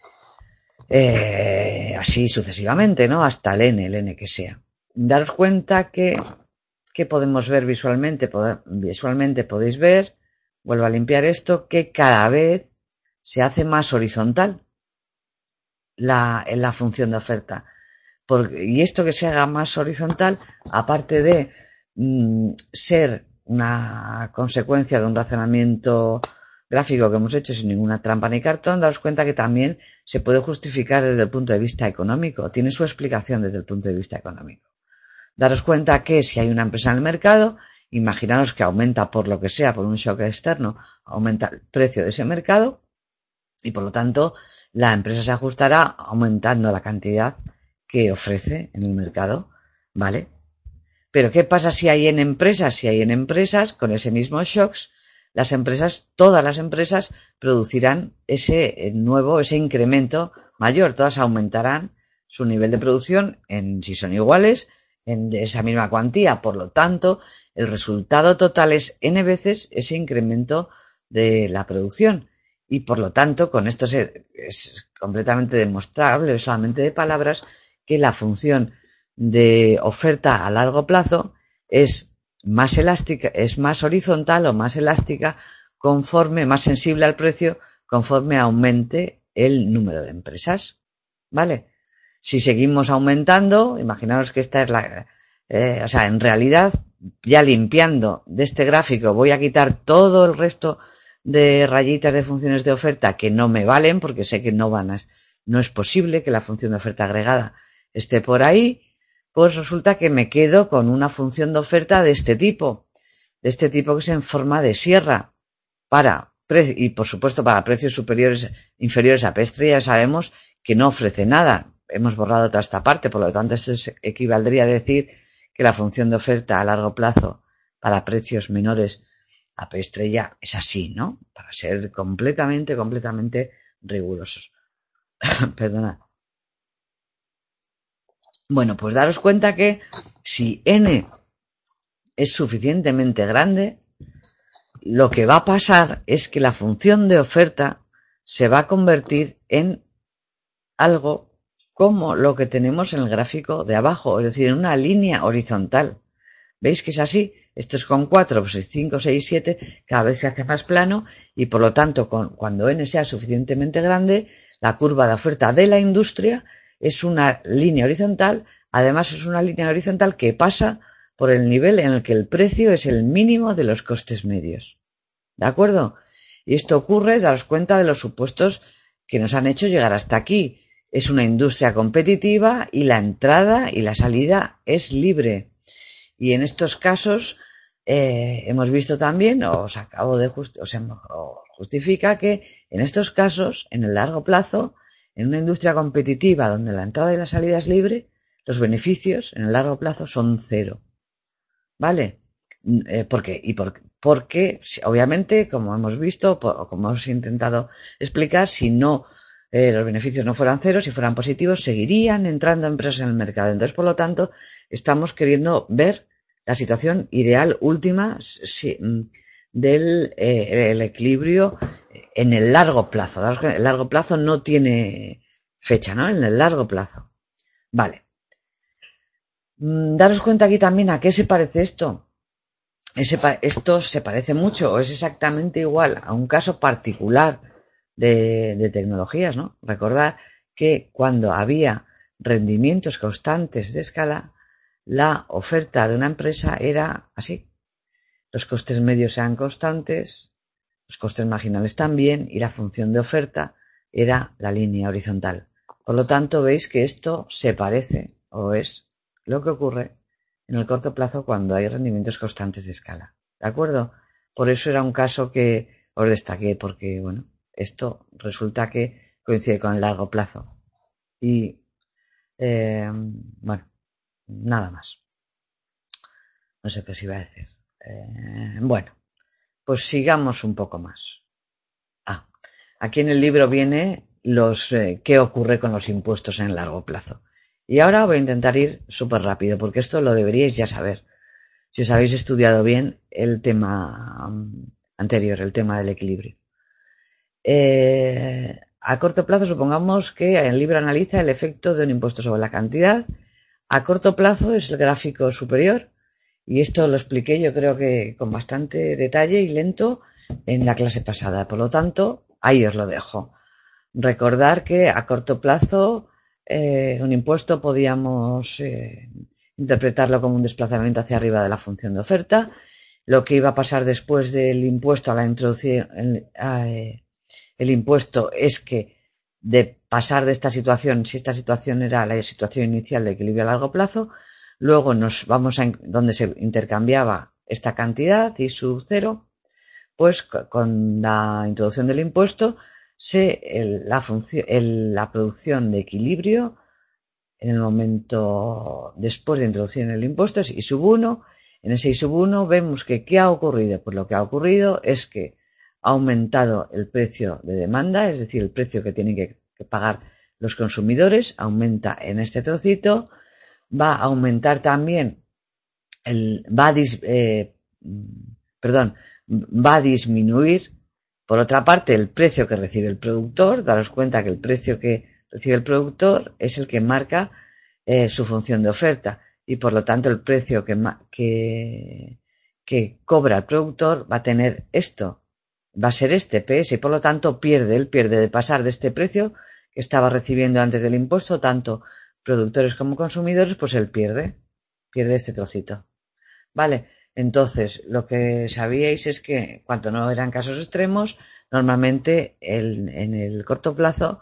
eh, así sucesivamente, ¿no? Hasta el n, el n que sea. Daros cuenta que, que podemos ver visualmente, pod, visualmente podéis ver, vuelvo a limpiar esto, que cada vez se hace más horizontal la, la función de oferta. Por, y esto que se haga más horizontal, aparte de mm, ser una consecuencia de un razonamiento gráfico que hemos hecho sin ninguna trampa ni cartón, daos cuenta que también se puede justificar desde el punto de vista económico, tiene su explicación desde el punto de vista económico. Daros cuenta que si hay una empresa en el mercado, imaginaros que aumenta por lo que sea, por un shock externo, aumenta el precio de ese mercado y por lo tanto la empresa se ajustará aumentando la cantidad que ofrece en el mercado, ¿vale? Pero ¿qué pasa si hay en empresas? Si hay en empresas con ese mismo shocks, las empresas, todas las empresas producirán ese nuevo, ese incremento mayor, todas aumentarán su nivel de producción en, si son iguales, en esa misma cuantía. Por lo tanto, el resultado total es n veces ese incremento de la producción. Y por lo tanto, con esto se, es completamente demostrable, solamente de palabras, que la función de oferta a largo plazo es más elástica, es más horizontal o más elástica conforme, más sensible al precio, conforme aumente el número de empresas. ¿Vale? Si seguimos aumentando, imaginaros que esta es la, eh, o sea, en realidad, ya limpiando de este gráfico, voy a quitar todo el resto de rayitas de funciones de oferta que no me valen, porque sé que no van a, no es posible que la función de oferta agregada esté por ahí, pues resulta que me quedo con una función de oferta de este tipo, de este tipo que es en forma de sierra, para y por supuesto para precios superiores, inferiores a P estrella. Ya sabemos que no ofrece nada, hemos borrado toda esta parte, por lo tanto esto es, equivaldría a decir que la función de oferta a largo plazo para precios menores a P estrella es así, ¿no? Para ser completamente, completamente rigurosos. Perdona. Bueno, pues daros cuenta que si n es suficientemente grande, lo que va a pasar es que la función de oferta se va a convertir en algo como lo que tenemos en el gráfico de abajo, es decir, en una línea horizontal. ¿Veis que es así? Esto es con cuatro, pues cinco, seis, siete, cada vez se hace más plano y por lo tanto con, cuando n sea suficientemente grande, la curva de oferta de la industria es una línea horizontal, además es una línea horizontal que pasa por el nivel en el que el precio es el mínimo de los costes medios. ¿De acuerdo? Y esto ocurre, daros cuenta de los supuestos que nos han hecho llegar hasta aquí. Es una industria competitiva y la entrada y la salida es libre. Y en estos casos eh, hemos visto también, os acabo de just, os, os justifica que en estos casos, en el largo plazo, en una industria competitiva donde la entrada y la salida es libre, los beneficios en el largo plazo son cero. ¿Vale? Eh, ¿Por qué? Y por, porque, obviamente, como hemos visto, o como hemos intentado explicar, si no eh, los beneficios no fueran cero, si fueran positivos, seguirían entrando empresas en el mercado. Entonces, por lo tanto, estamos queriendo ver la situación ideal última si, del eh, el equilibrio en el largo plazo. El largo plazo no tiene fecha, ¿no? En el largo plazo. Vale. Daros cuenta aquí también a qué se parece esto. Ese, esto se parece mucho o es exactamente igual a un caso particular de, de tecnologías, ¿no? Recordad que cuando había rendimientos constantes de escala, la oferta de una empresa era así. Los costes medios eran constantes, los costes marginales también, y la función de oferta era la línea horizontal. Por lo tanto, veis que esto se parece o es lo que ocurre en el corto plazo cuando hay rendimientos constantes de escala. ¿De acuerdo? Por eso era un caso que os destaqué, porque, bueno, esto resulta que coincide con el largo plazo. Y, eh, bueno, nada más. No sé qué os iba a decir. Eh, bueno, pues sigamos un poco más. Ah, aquí en el libro viene los eh, qué ocurre con los impuestos en el largo plazo. Y ahora voy a intentar ir súper rápido, porque esto lo deberíais ya saber. Si os habéis estudiado bien el tema anterior, el tema del equilibrio. Eh, a corto plazo, supongamos que el libro analiza el efecto de un impuesto sobre la cantidad. A corto plazo es el gráfico superior, y esto lo expliqué yo creo que con bastante detalle y lento en la clase pasada. Por lo tanto, ahí os lo dejo. Recordar que a corto plazo eh, un impuesto podíamos eh, interpretarlo como un desplazamiento hacia arriba de la función de oferta. Lo que iba a pasar después del impuesto a la introducción, el, eh, el impuesto es que de pasar de esta situación, si esta situación era la situación inicial de equilibrio a largo plazo, luego nos vamos a donde se intercambiaba esta cantidad y su cero, pues con la introducción del impuesto se el, la función el, la producción de equilibrio en el momento después de introducir el impuesto es I sub uno. En ese I sub uno vemos que ¿qué ha ocurrido? Pues lo que ha ocurrido es que ha aumentado el precio de demanda, es decir, el precio que tienen que, que pagar los consumidores, aumenta en este trocito, va a aumentar también, el, va a dis, eh, perdón, va a disminuir, por otra parte, el precio que recibe el productor. Daros cuenta que el precio que recibe el productor es el que marca eh, su función de oferta, y por lo tanto el precio que, que, que cobra el productor va a tener esto, va a ser este P S, y por lo tanto pierde, él pierde de pasar de este precio que estaba recibiendo antes del impuesto, tanto productores como consumidores, pues él pierde, pierde este trocito. Vale, entonces lo que sabíais es que cuando no eran casos extremos, normalmente el, en el corto plazo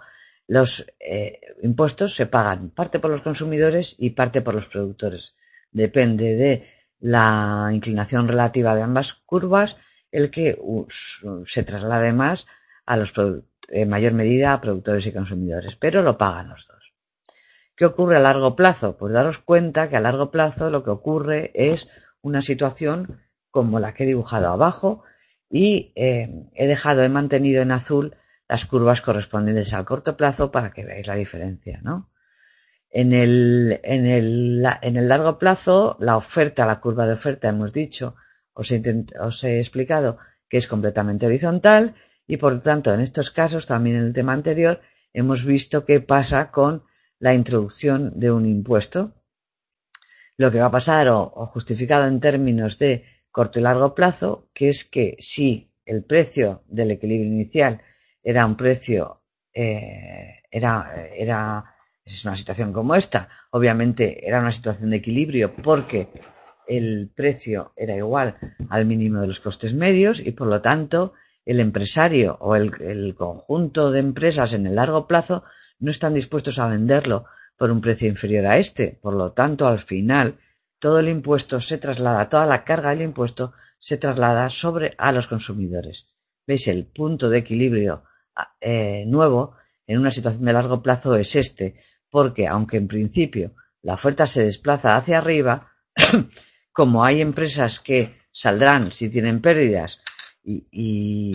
los eh, impuestos se pagan parte por los consumidores y parte por los productores. Depende de la inclinación relativa de ambas curvas el que uh, se traslade más a los en mayor medida a productores y consumidores, pero lo pagan los dos. ¿Qué ocurre a largo plazo? Pues daros cuenta que a largo plazo lo que ocurre es una situación como la que he dibujado abajo y eh, he dejado, he mantenido en azul las curvas correspondientes al corto plazo para que veáis la diferencia, ¿no? En el, en el, en el largo plazo, la oferta, la curva de oferta, hemos dicho, os he, intent, os he explicado que es completamente horizontal y por lo tanto en estos casos, también en el tema anterior, hemos visto qué pasa con la introducción de un impuesto. Lo que va a pasar, o, o justificado en términos de corto y largo plazo, que es que si el precio del equilibrio inicial era un precio, eh, era, era, es una situación como esta, obviamente era una situación de equilibrio porque el precio era igual al mínimo de los costes medios y por lo tanto el empresario o el, el conjunto de empresas en el largo plazo no están dispuestos a venderlo por un precio inferior a este. Por lo tanto, al final, todo el impuesto se traslada, toda la carga del impuesto se traslada sobre a los consumidores. ¿Veis? El punto de equilibrio eh, nuevo en una situación de largo plazo es este, porque aunque en principio la oferta se desplaza hacia arriba, como hay empresas que saldrán si tienen pérdidas y, y,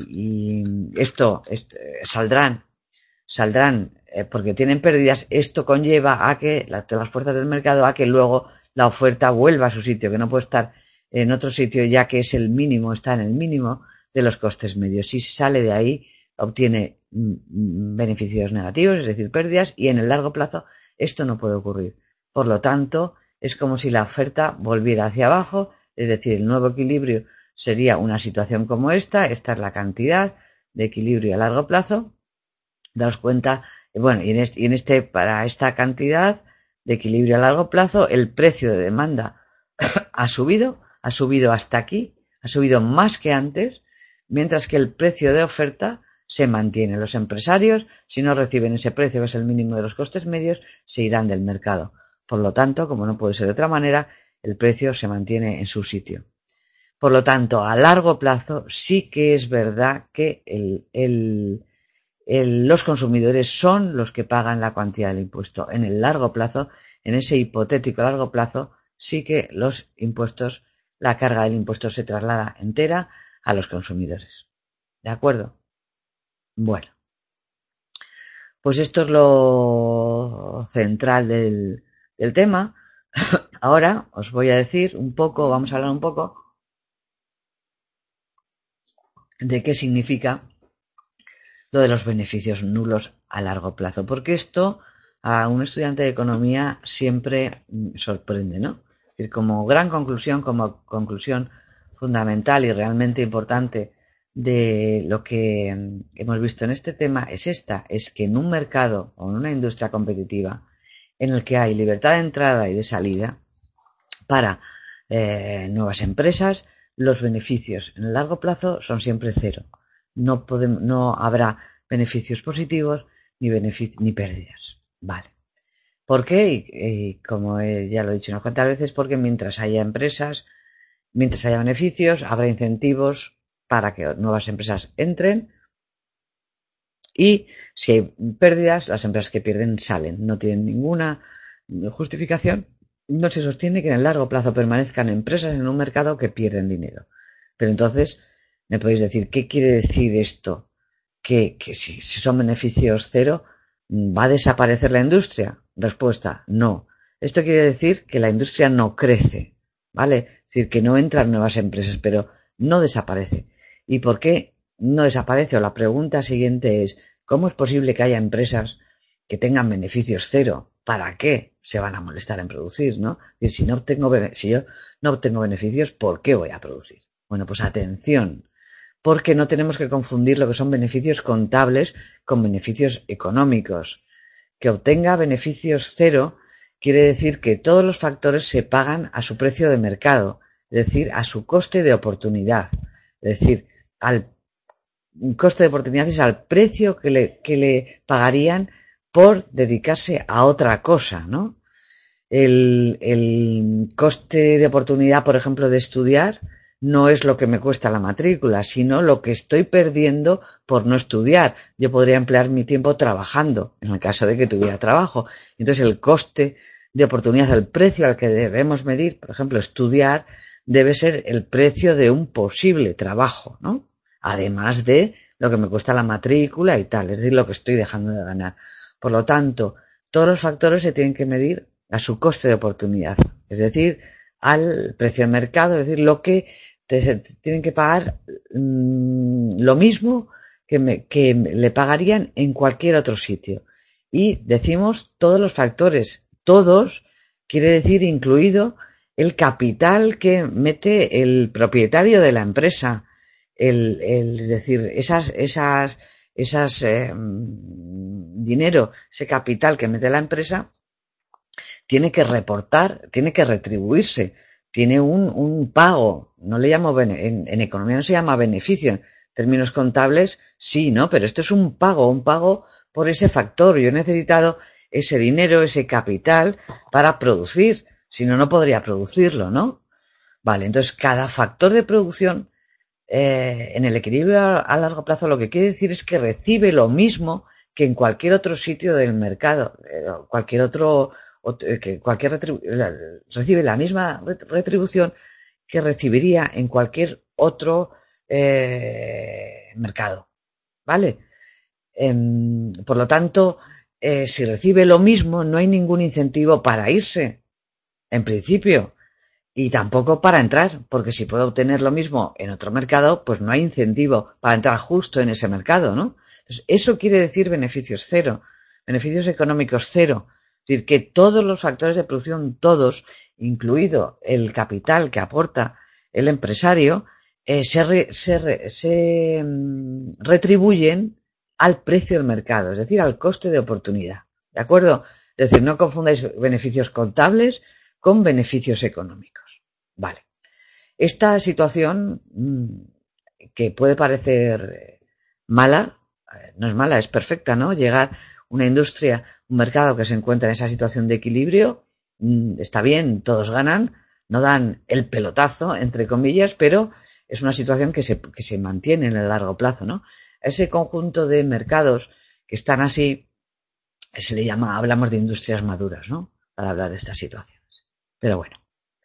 y esto, esto saldrán saldrán eh, porque tienen pérdidas, esto conlleva a que la, las fuerzas del mercado a que luego la oferta vuelva a su sitio, que no puede estar en otro sitio ya que es el mínimo, está en el mínimo de los costes medios. Si sale de ahí obtiene mm, beneficios negativos, es decir, pérdidas, y en el largo plazo esto no puede ocurrir. Por lo tanto, es como si la oferta volviera hacia abajo, es decir, el nuevo equilibrio sería una situación como esta, esta es la cantidad de equilibrio a largo plazo. Daos cuenta, bueno, y en, este, y en este, para esta cantidad de equilibrio a largo plazo, el precio de demanda ha subido, ha subido hasta aquí, ha subido más que antes, mientras que el precio de oferta se mantiene. Los empresarios, si no reciben ese precio, que es el mínimo de los costes medios, se irán del mercado. Por lo tanto, como no puede ser de otra manera, el precio se mantiene en su sitio. Por lo tanto, a largo plazo sí que es verdad que el, el El, los consumidores son los que pagan la cantidad del impuesto. En el largo plazo, en ese hipotético largo plazo, sí que los impuestos, la carga del impuesto se traslada entera a los consumidores. ¿De acuerdo? Bueno, pues esto es lo central del, del tema. Ahora os voy a decir un poco, vamos a hablar un poco de qué significa lo de los beneficios nulos a largo plazo, porque esto a un estudiante de economía siempre sorprende, ¿no? Es decir, como gran conclusión, como conclusión fundamental y realmente importante de lo que hemos visto en este tema es esta, es que en un mercado o en una industria competitiva en el que hay libertad de entrada y de salida para eh, nuevas empresas, los beneficios en el largo plazo son siempre cero. No, podemos, no habrá beneficios positivos ni, benefic ni pérdidas. Vale. ¿Por qué? Y, y como ya lo he dicho unas cuantas veces, porque mientras haya empresas, mientras haya beneficios, habrá incentivos para que nuevas empresas entren y si hay pérdidas, las empresas que pierden salen. No tienen ninguna justificación. No se sostiene que en el largo plazo permanezcan empresas en un mercado que pierden dinero. Pero entonces me podéis decir, ¿qué quiere decir esto? Que, que si, si son beneficios cero, ¿va a desaparecer la industria? Respuesta, no. Esto quiere decir que la industria no crece, ¿vale? Es decir, que no entran nuevas empresas, pero no desaparece. ¿Y por qué no desaparece? O la pregunta siguiente es, ¿cómo es posible que haya empresas que tengan beneficios cero? ¿Para qué se van a molestar en producir, no? Es decir, si no obtengo, si yo no obtengo beneficios, ¿por qué voy a producir? Bueno, pues atención, porque no tenemos que confundir lo que son beneficios contables con beneficios económicos. Que obtenga beneficios cero quiere decir que todos los factores se pagan a su precio de mercado, es decir, a su coste de oportunidad, es decir, al coste de oportunidad es al precio que le, que le pagarían por dedicarse a otra cosa, ¿no? El, el coste de oportunidad, por ejemplo, de estudiar no es lo que me cuesta la matrícula, sino lo que estoy perdiendo por no estudiar. Yo podría emplear mi tiempo trabajando, en el caso de que tuviera trabajo. Entonces, el coste de oportunidad, el precio al que debemos medir, por ejemplo, estudiar, debe ser el precio de un posible trabajo, ¿no? Además de lo que me cuesta la matrícula y tal, es decir, lo que estoy dejando de ganar. Por lo tanto, todos los factores se tienen que medir a su coste de oportunidad, es decir, al precio de mercado, es decir, lo que te, te tienen que pagar mmm, lo mismo que, me, que le pagarían en cualquier otro sitio. Y decimos todos los factores, todos quiere decir incluido el capital que mete el propietario de la empresa, el, el, es decir, esas, esas, esas eh, dinero, ese capital que mete la empresa, tiene que reportar, tiene que retribuirse, tiene un, un pago, no le llamo, en, en economía no se llama beneficio, en términos contables sí, ¿no? Pero esto es un pago, un pago por ese factor. Yo he necesitado ese dinero, ese capital para producir, si no, no podría producirlo, ¿no? Vale, entonces cada factor de producción eh, en el equilibrio a, a largo plazo lo que quiere decir es que recibe lo mismo que en cualquier otro sitio del mercado, eh, cualquier otro que cualquier retribu recibe la misma retribución que recibiría en cualquier otro eh, mercado, ¿vale? Eh, por lo tanto, eh, si recibe lo mismo, no hay ningún incentivo para irse, en principio, y tampoco para entrar, porque si puedo obtener lo mismo en otro mercado, pues no hay incentivo para entrar justo en ese mercado, ¿no? Entonces, eso quiere decir beneficios cero, beneficios económicos cero. Es decir, que todos los factores de producción, todos, incluido el capital que aporta el empresario, eh, se, re, se, re, se um, retribuyen al precio del mercado, es decir, al coste de oportunidad. ¿De acuerdo? Es decir, no confundáis beneficios contables con beneficios económicos. Vale. Esta situación, que puede parecer mala, no es mala, es perfecta, ¿no? Llegar una industria, un mercado que se encuentra en esa situación de equilibrio, está bien, todos ganan, no dan el pelotazo, entre comillas, pero es una situación que se, que se mantiene en el largo plazo, ¿no? Ese conjunto de mercados que están así, se le llama, hablamos de industrias maduras, ¿no? Para hablar de estas situaciones. Pero bueno.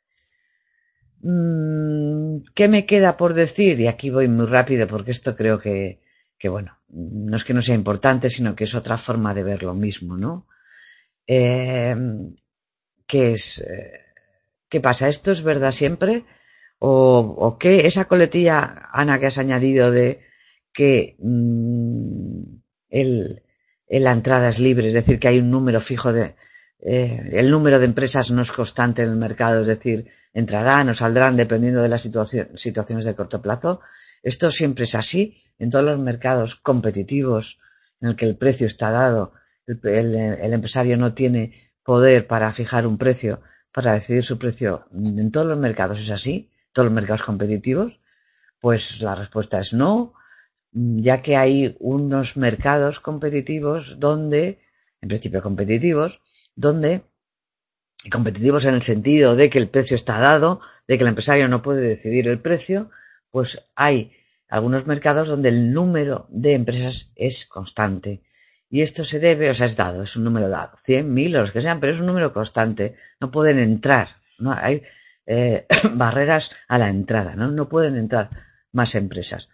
¿Qué me queda por decir? Y aquí voy muy rápido porque esto creo que, que bueno, no es que no sea importante, sino que es otra forma de ver lo mismo, ¿no? Eh, ¿Qué es? ¿Qué pasa? ¿Esto es verdad siempre? ¿O, o qué? Esa coletilla, Ana, que has añadido de que mmm, el, el, la entrada es libre, es decir, que hay un número fijo de... Eh, el número de empresas no es constante en el mercado, es decir, entrarán o saldrán dependiendo de las situación, situaciones de corto plazo. Esto siempre es así en todos los mercados competitivos en el que el precio está dado, el, el, el empresario no tiene poder para fijar un precio, para decidir su precio. En todos los mercados es así, todos los mercados competitivos. Pues la respuesta es no, ya que hay unos mercados competitivos donde, en principio competitivos, donde, competitivos en el sentido de que el precio está dado, de que el empresario no puede decidir el precio, pues hay algunos mercados donde el número de empresas es constante. Y esto se debe, o sea, es dado, es un número dado, cien, mil o los que sean, pero es un número constante. No pueden entrar, no hay eh, barreras a la entrada, ¿no? No pueden entrar más empresas.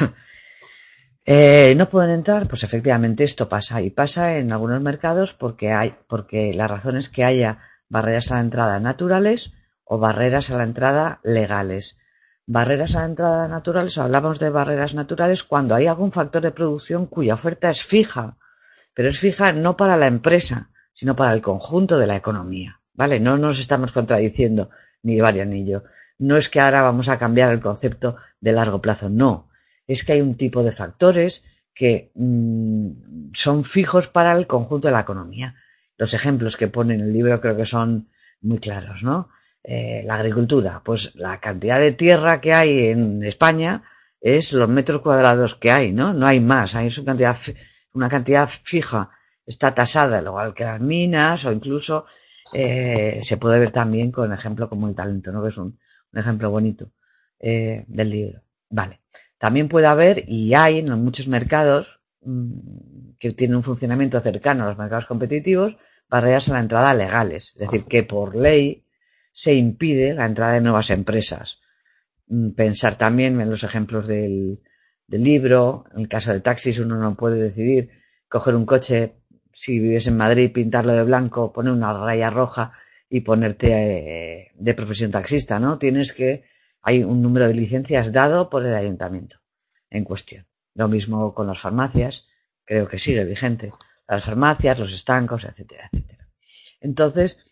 Eh, no pueden entrar, pues efectivamente esto pasa y pasa en algunos mercados porque hay, porque la razón es que haya barreras a la entrada naturales o barreras a la entrada legales. Barreras a la entrada naturales, o hablamos de barreras naturales cuando hay algún factor de producción cuya oferta es fija, pero es fija no para la empresa, sino para el conjunto de la economía, ¿vale? No nos estamos contradiciendo ni Varia ni yo. No es que ahora vamos a cambiar el concepto de largo plazo, no. Es que hay un tipo de factores que mmm, son fijos para el conjunto de la economía. Los ejemplos que pone en el libro creo que son muy claros, ¿no? Eh, la agricultura, pues la cantidad de tierra que hay en España es los metros cuadrados que hay, ¿no? No hay más, hay una cantidad, una cantidad fija. está tasada, igual que las minas, o incluso eh, se puede ver también con ejemplo como el talento, ¿no? Que es un, un ejemplo bonito eh, del libro. Vale. También puede haber, y hay en muchos mercados mmm, que tienen un funcionamiento cercano a los mercados competitivos, barreras a la entrada legales. Es decir, que por ley se impide la entrada de nuevas empresas. Pensar también en los ejemplos del, del libro. En el caso de taxis, uno no puede decidir coger un coche, si vives en Madrid, pintarlo de blanco, poner una raya roja y ponerte eh, de profesión taxista, ¿no? Tienes que, hay un número de licencias dado por el ayuntamiento en cuestión. Lo mismo con las farmacias, creo que sigue vigente. Las farmacias, los estancos, etcétera, etcétera. Entonces,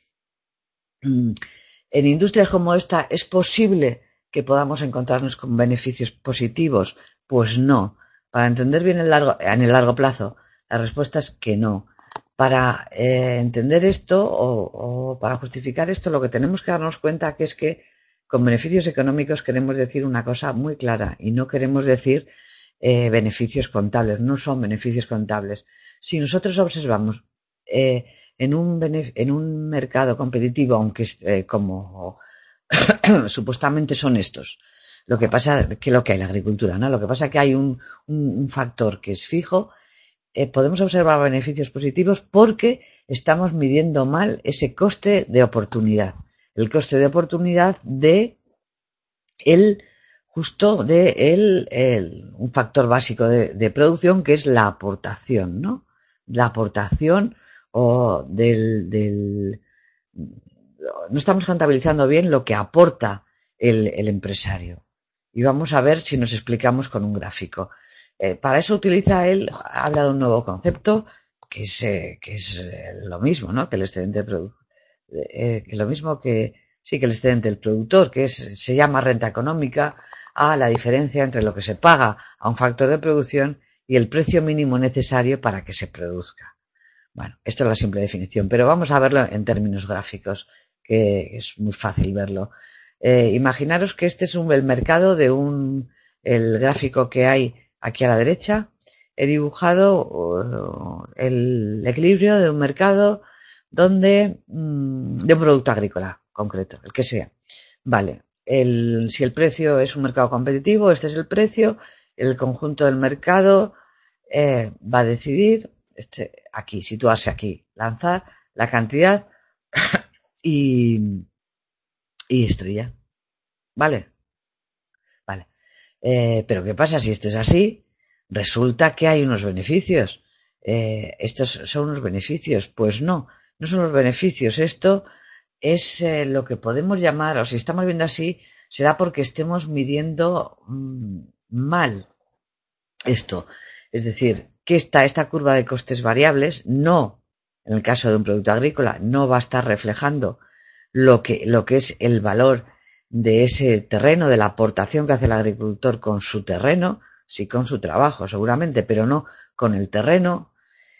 en industrias como esta, ¿es posible que podamos encontrarnos con beneficios positivos? Pues no. Para entender bien el largo, en el largo plazo, la respuesta es que no. Para eh, entender esto o, o para justificar esto, lo que tenemos que darnos cuenta que es que con beneficios económicos queremos decir una cosa muy clara y no queremos decir eh, beneficios contables. No son beneficios contables. Si nosotros observamos eh, en, un en un mercado competitivo, aunque eh, como supuestamente son estos, lo que pasa que lo que hay la agricultura, ¿no? Lo que pasa es que hay un, un, un factor que es fijo. Eh, podemos observar beneficios positivos porque estamos midiendo mal ese coste de oportunidad. El coste de oportunidad de el justo de el, el un factor básico de, de producción que es la aportación, ¿no? La aportación o del, del no estamos contabilizando bien lo que aporta el, el empresario. Y vamos a ver si nos explicamos con un gráfico. Eh, para eso utiliza él, habla de un nuevo concepto que es, eh, que es eh, lo mismo, ¿no? Que el excedente produ- eh, que lo mismo que sí que el excedente del productor, que es, se llama renta económica a la diferencia entre lo que se paga a un factor de producción y el precio mínimo necesario para que se produzca. Bueno, esto es la simple definición, pero vamos a verlo en términos gráficos, que es muy fácil verlo. Eh, imaginaros que este es un, el mercado de un, el gráfico que hay aquí a la derecha. He dibujado uh, el equilibrio de un mercado donde, um, de un producto agrícola concreto, el que sea. Vale, el, si el precio es un mercado competitivo, este es el precio, el conjunto del mercado eh, va a decidir, este, aquí, situarse aquí, lanzar la cantidad y, y estrella. ¿Vale? Vale. Eh, pero ¿qué pasa si esto es así? Resulta que hay unos beneficios. Eh, ¿Estos son unos beneficios? Pues no, no son los beneficios. Esto es eh, lo que podemos llamar, o si estamos viendo así, será porque estemos midiendo mmm, mal esto. Es decir, que esta, esta curva de costes variables no, en el caso de un producto agrícola, no va a estar reflejando lo que, lo que es el valor de ese terreno, de la aportación que hace el agricultor con su terreno, sí con su trabajo seguramente, pero no con el terreno.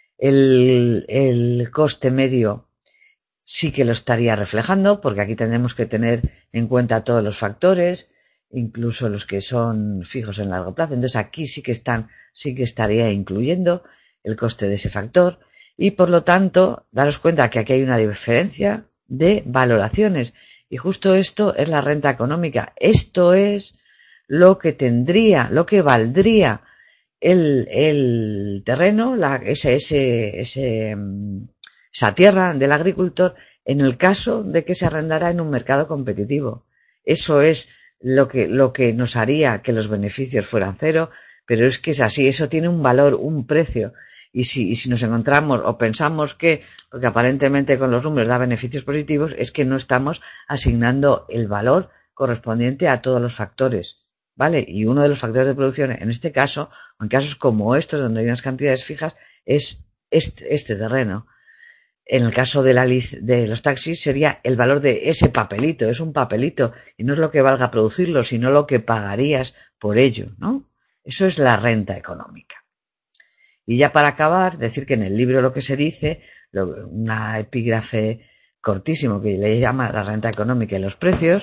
El, el coste medio sí que lo estaría reflejando, porque aquí tendremos que tener en cuenta todos los factores, incluso los que son fijos en largo plazo. Entonces aquí sí que están, sí que estaría incluyendo el coste de ese factor y por lo tanto daros cuenta que aquí hay una diferencia de valoraciones y justo esto es la renta económica. Esto es lo que tendría, lo que valdría el, el terreno, la, ese, ese, ese, esa tierra del agricultor en el caso de que se arrendara en un mercado competitivo. Eso es lo que, lo que nos haría que los beneficios fueran cero, pero es que es así, eso tiene un valor, un precio. Y si, y si nos encontramos o pensamos que, porque aparentemente con los números da beneficios positivos, es que no estamos asignando el valor correspondiente a todos los factores, ¿vale? Y uno de los factores de producción, en este caso, o en casos como estos, donde hay unas cantidades fijas, es este, este terreno. En el caso de, la, de los taxis sería el valor de ese papelito, es un papelito, y no es lo que valga producirlo, sino lo que pagarías por ello, ¿no? Eso es la renta económica. Y ya para acabar, decir que en el libro lo que se dice, lo, una epígrafe cortísimo que le llama la renta económica y los precios,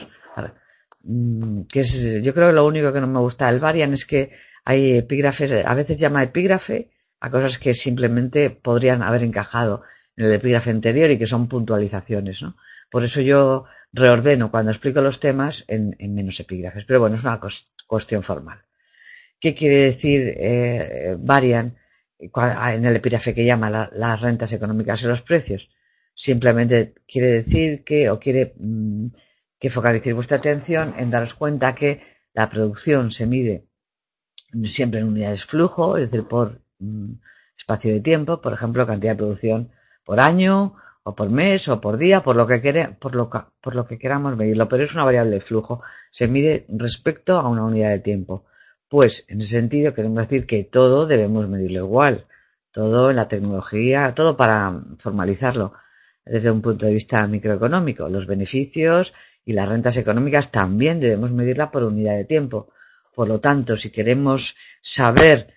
que es, yo creo que lo único que no me gusta del Varian es que hay epígrafes, a veces llama epígrafe a cosas que simplemente podrían haber encajado en el epígrafe anterior y que son puntualizaciones, ¿no? Por eso yo reordeno cuando explico los temas en, en menos epígrafes. Pero bueno, es una cuestión formal. ¿Qué quiere decir eh, varian en el epígrafe que llama la, las rentas económicas y los precios? Simplemente quiere decir que, o quiere mmm, que focalicéis vuestra atención en daros cuenta que la producción se mide siempre en unidades flujo, es decir, por mmm, espacio de tiempo, por ejemplo, cantidad de producción por año, o por mes, o por día, por lo que quere, por lo, por lo que queramos medirlo, pero es una variable de flujo, se mide respecto a una unidad de tiempo. Pues, en ese sentido, queremos decir que todo debemos medirlo igual, todo en la tecnología, todo para formalizarlo desde un punto de vista microeconómico. Los beneficios y las rentas económicas también debemos medirla por unidad de tiempo. Por lo tanto, si queremos saber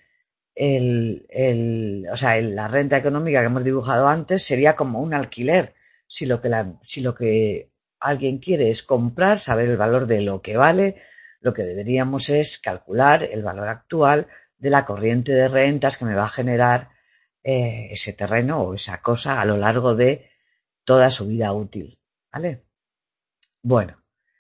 el, el, o sea, el, la renta económica que hemos dibujado antes sería como un alquiler. Si lo que la, si lo que alguien quiere es comprar, saber el valor de lo que vale, lo que deberíamos es calcular el valor actual de la corriente de rentas que me va a generar eh, ese terreno o esa cosa a lo largo de toda su vida útil, ¿vale? Bueno,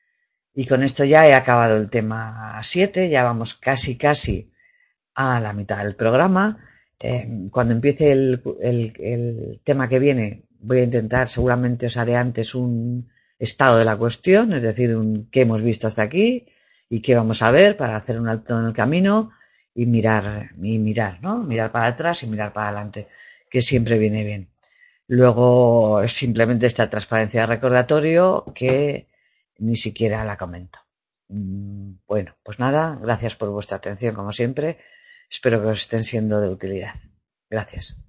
y con esto ya he acabado el tema siete, ya vamos casi casi a la mitad del programa. Eh, cuando empiece el, el, el tema que viene voy a intentar, seguramente os haré antes un estado de la cuestión, es decir, un qué hemos visto hasta aquí y qué vamos a ver para hacer un alto en el camino y mirar, y mirar, ¿no? Mirar para atrás y mirar para adelante, que siempre viene bien. Luego simplemente esta transparencia de recordatorio que ni siquiera la comento. Bueno, pues nada, gracias por vuestra atención como siempre. Espero que os estén siendo de utilidad. Gracias.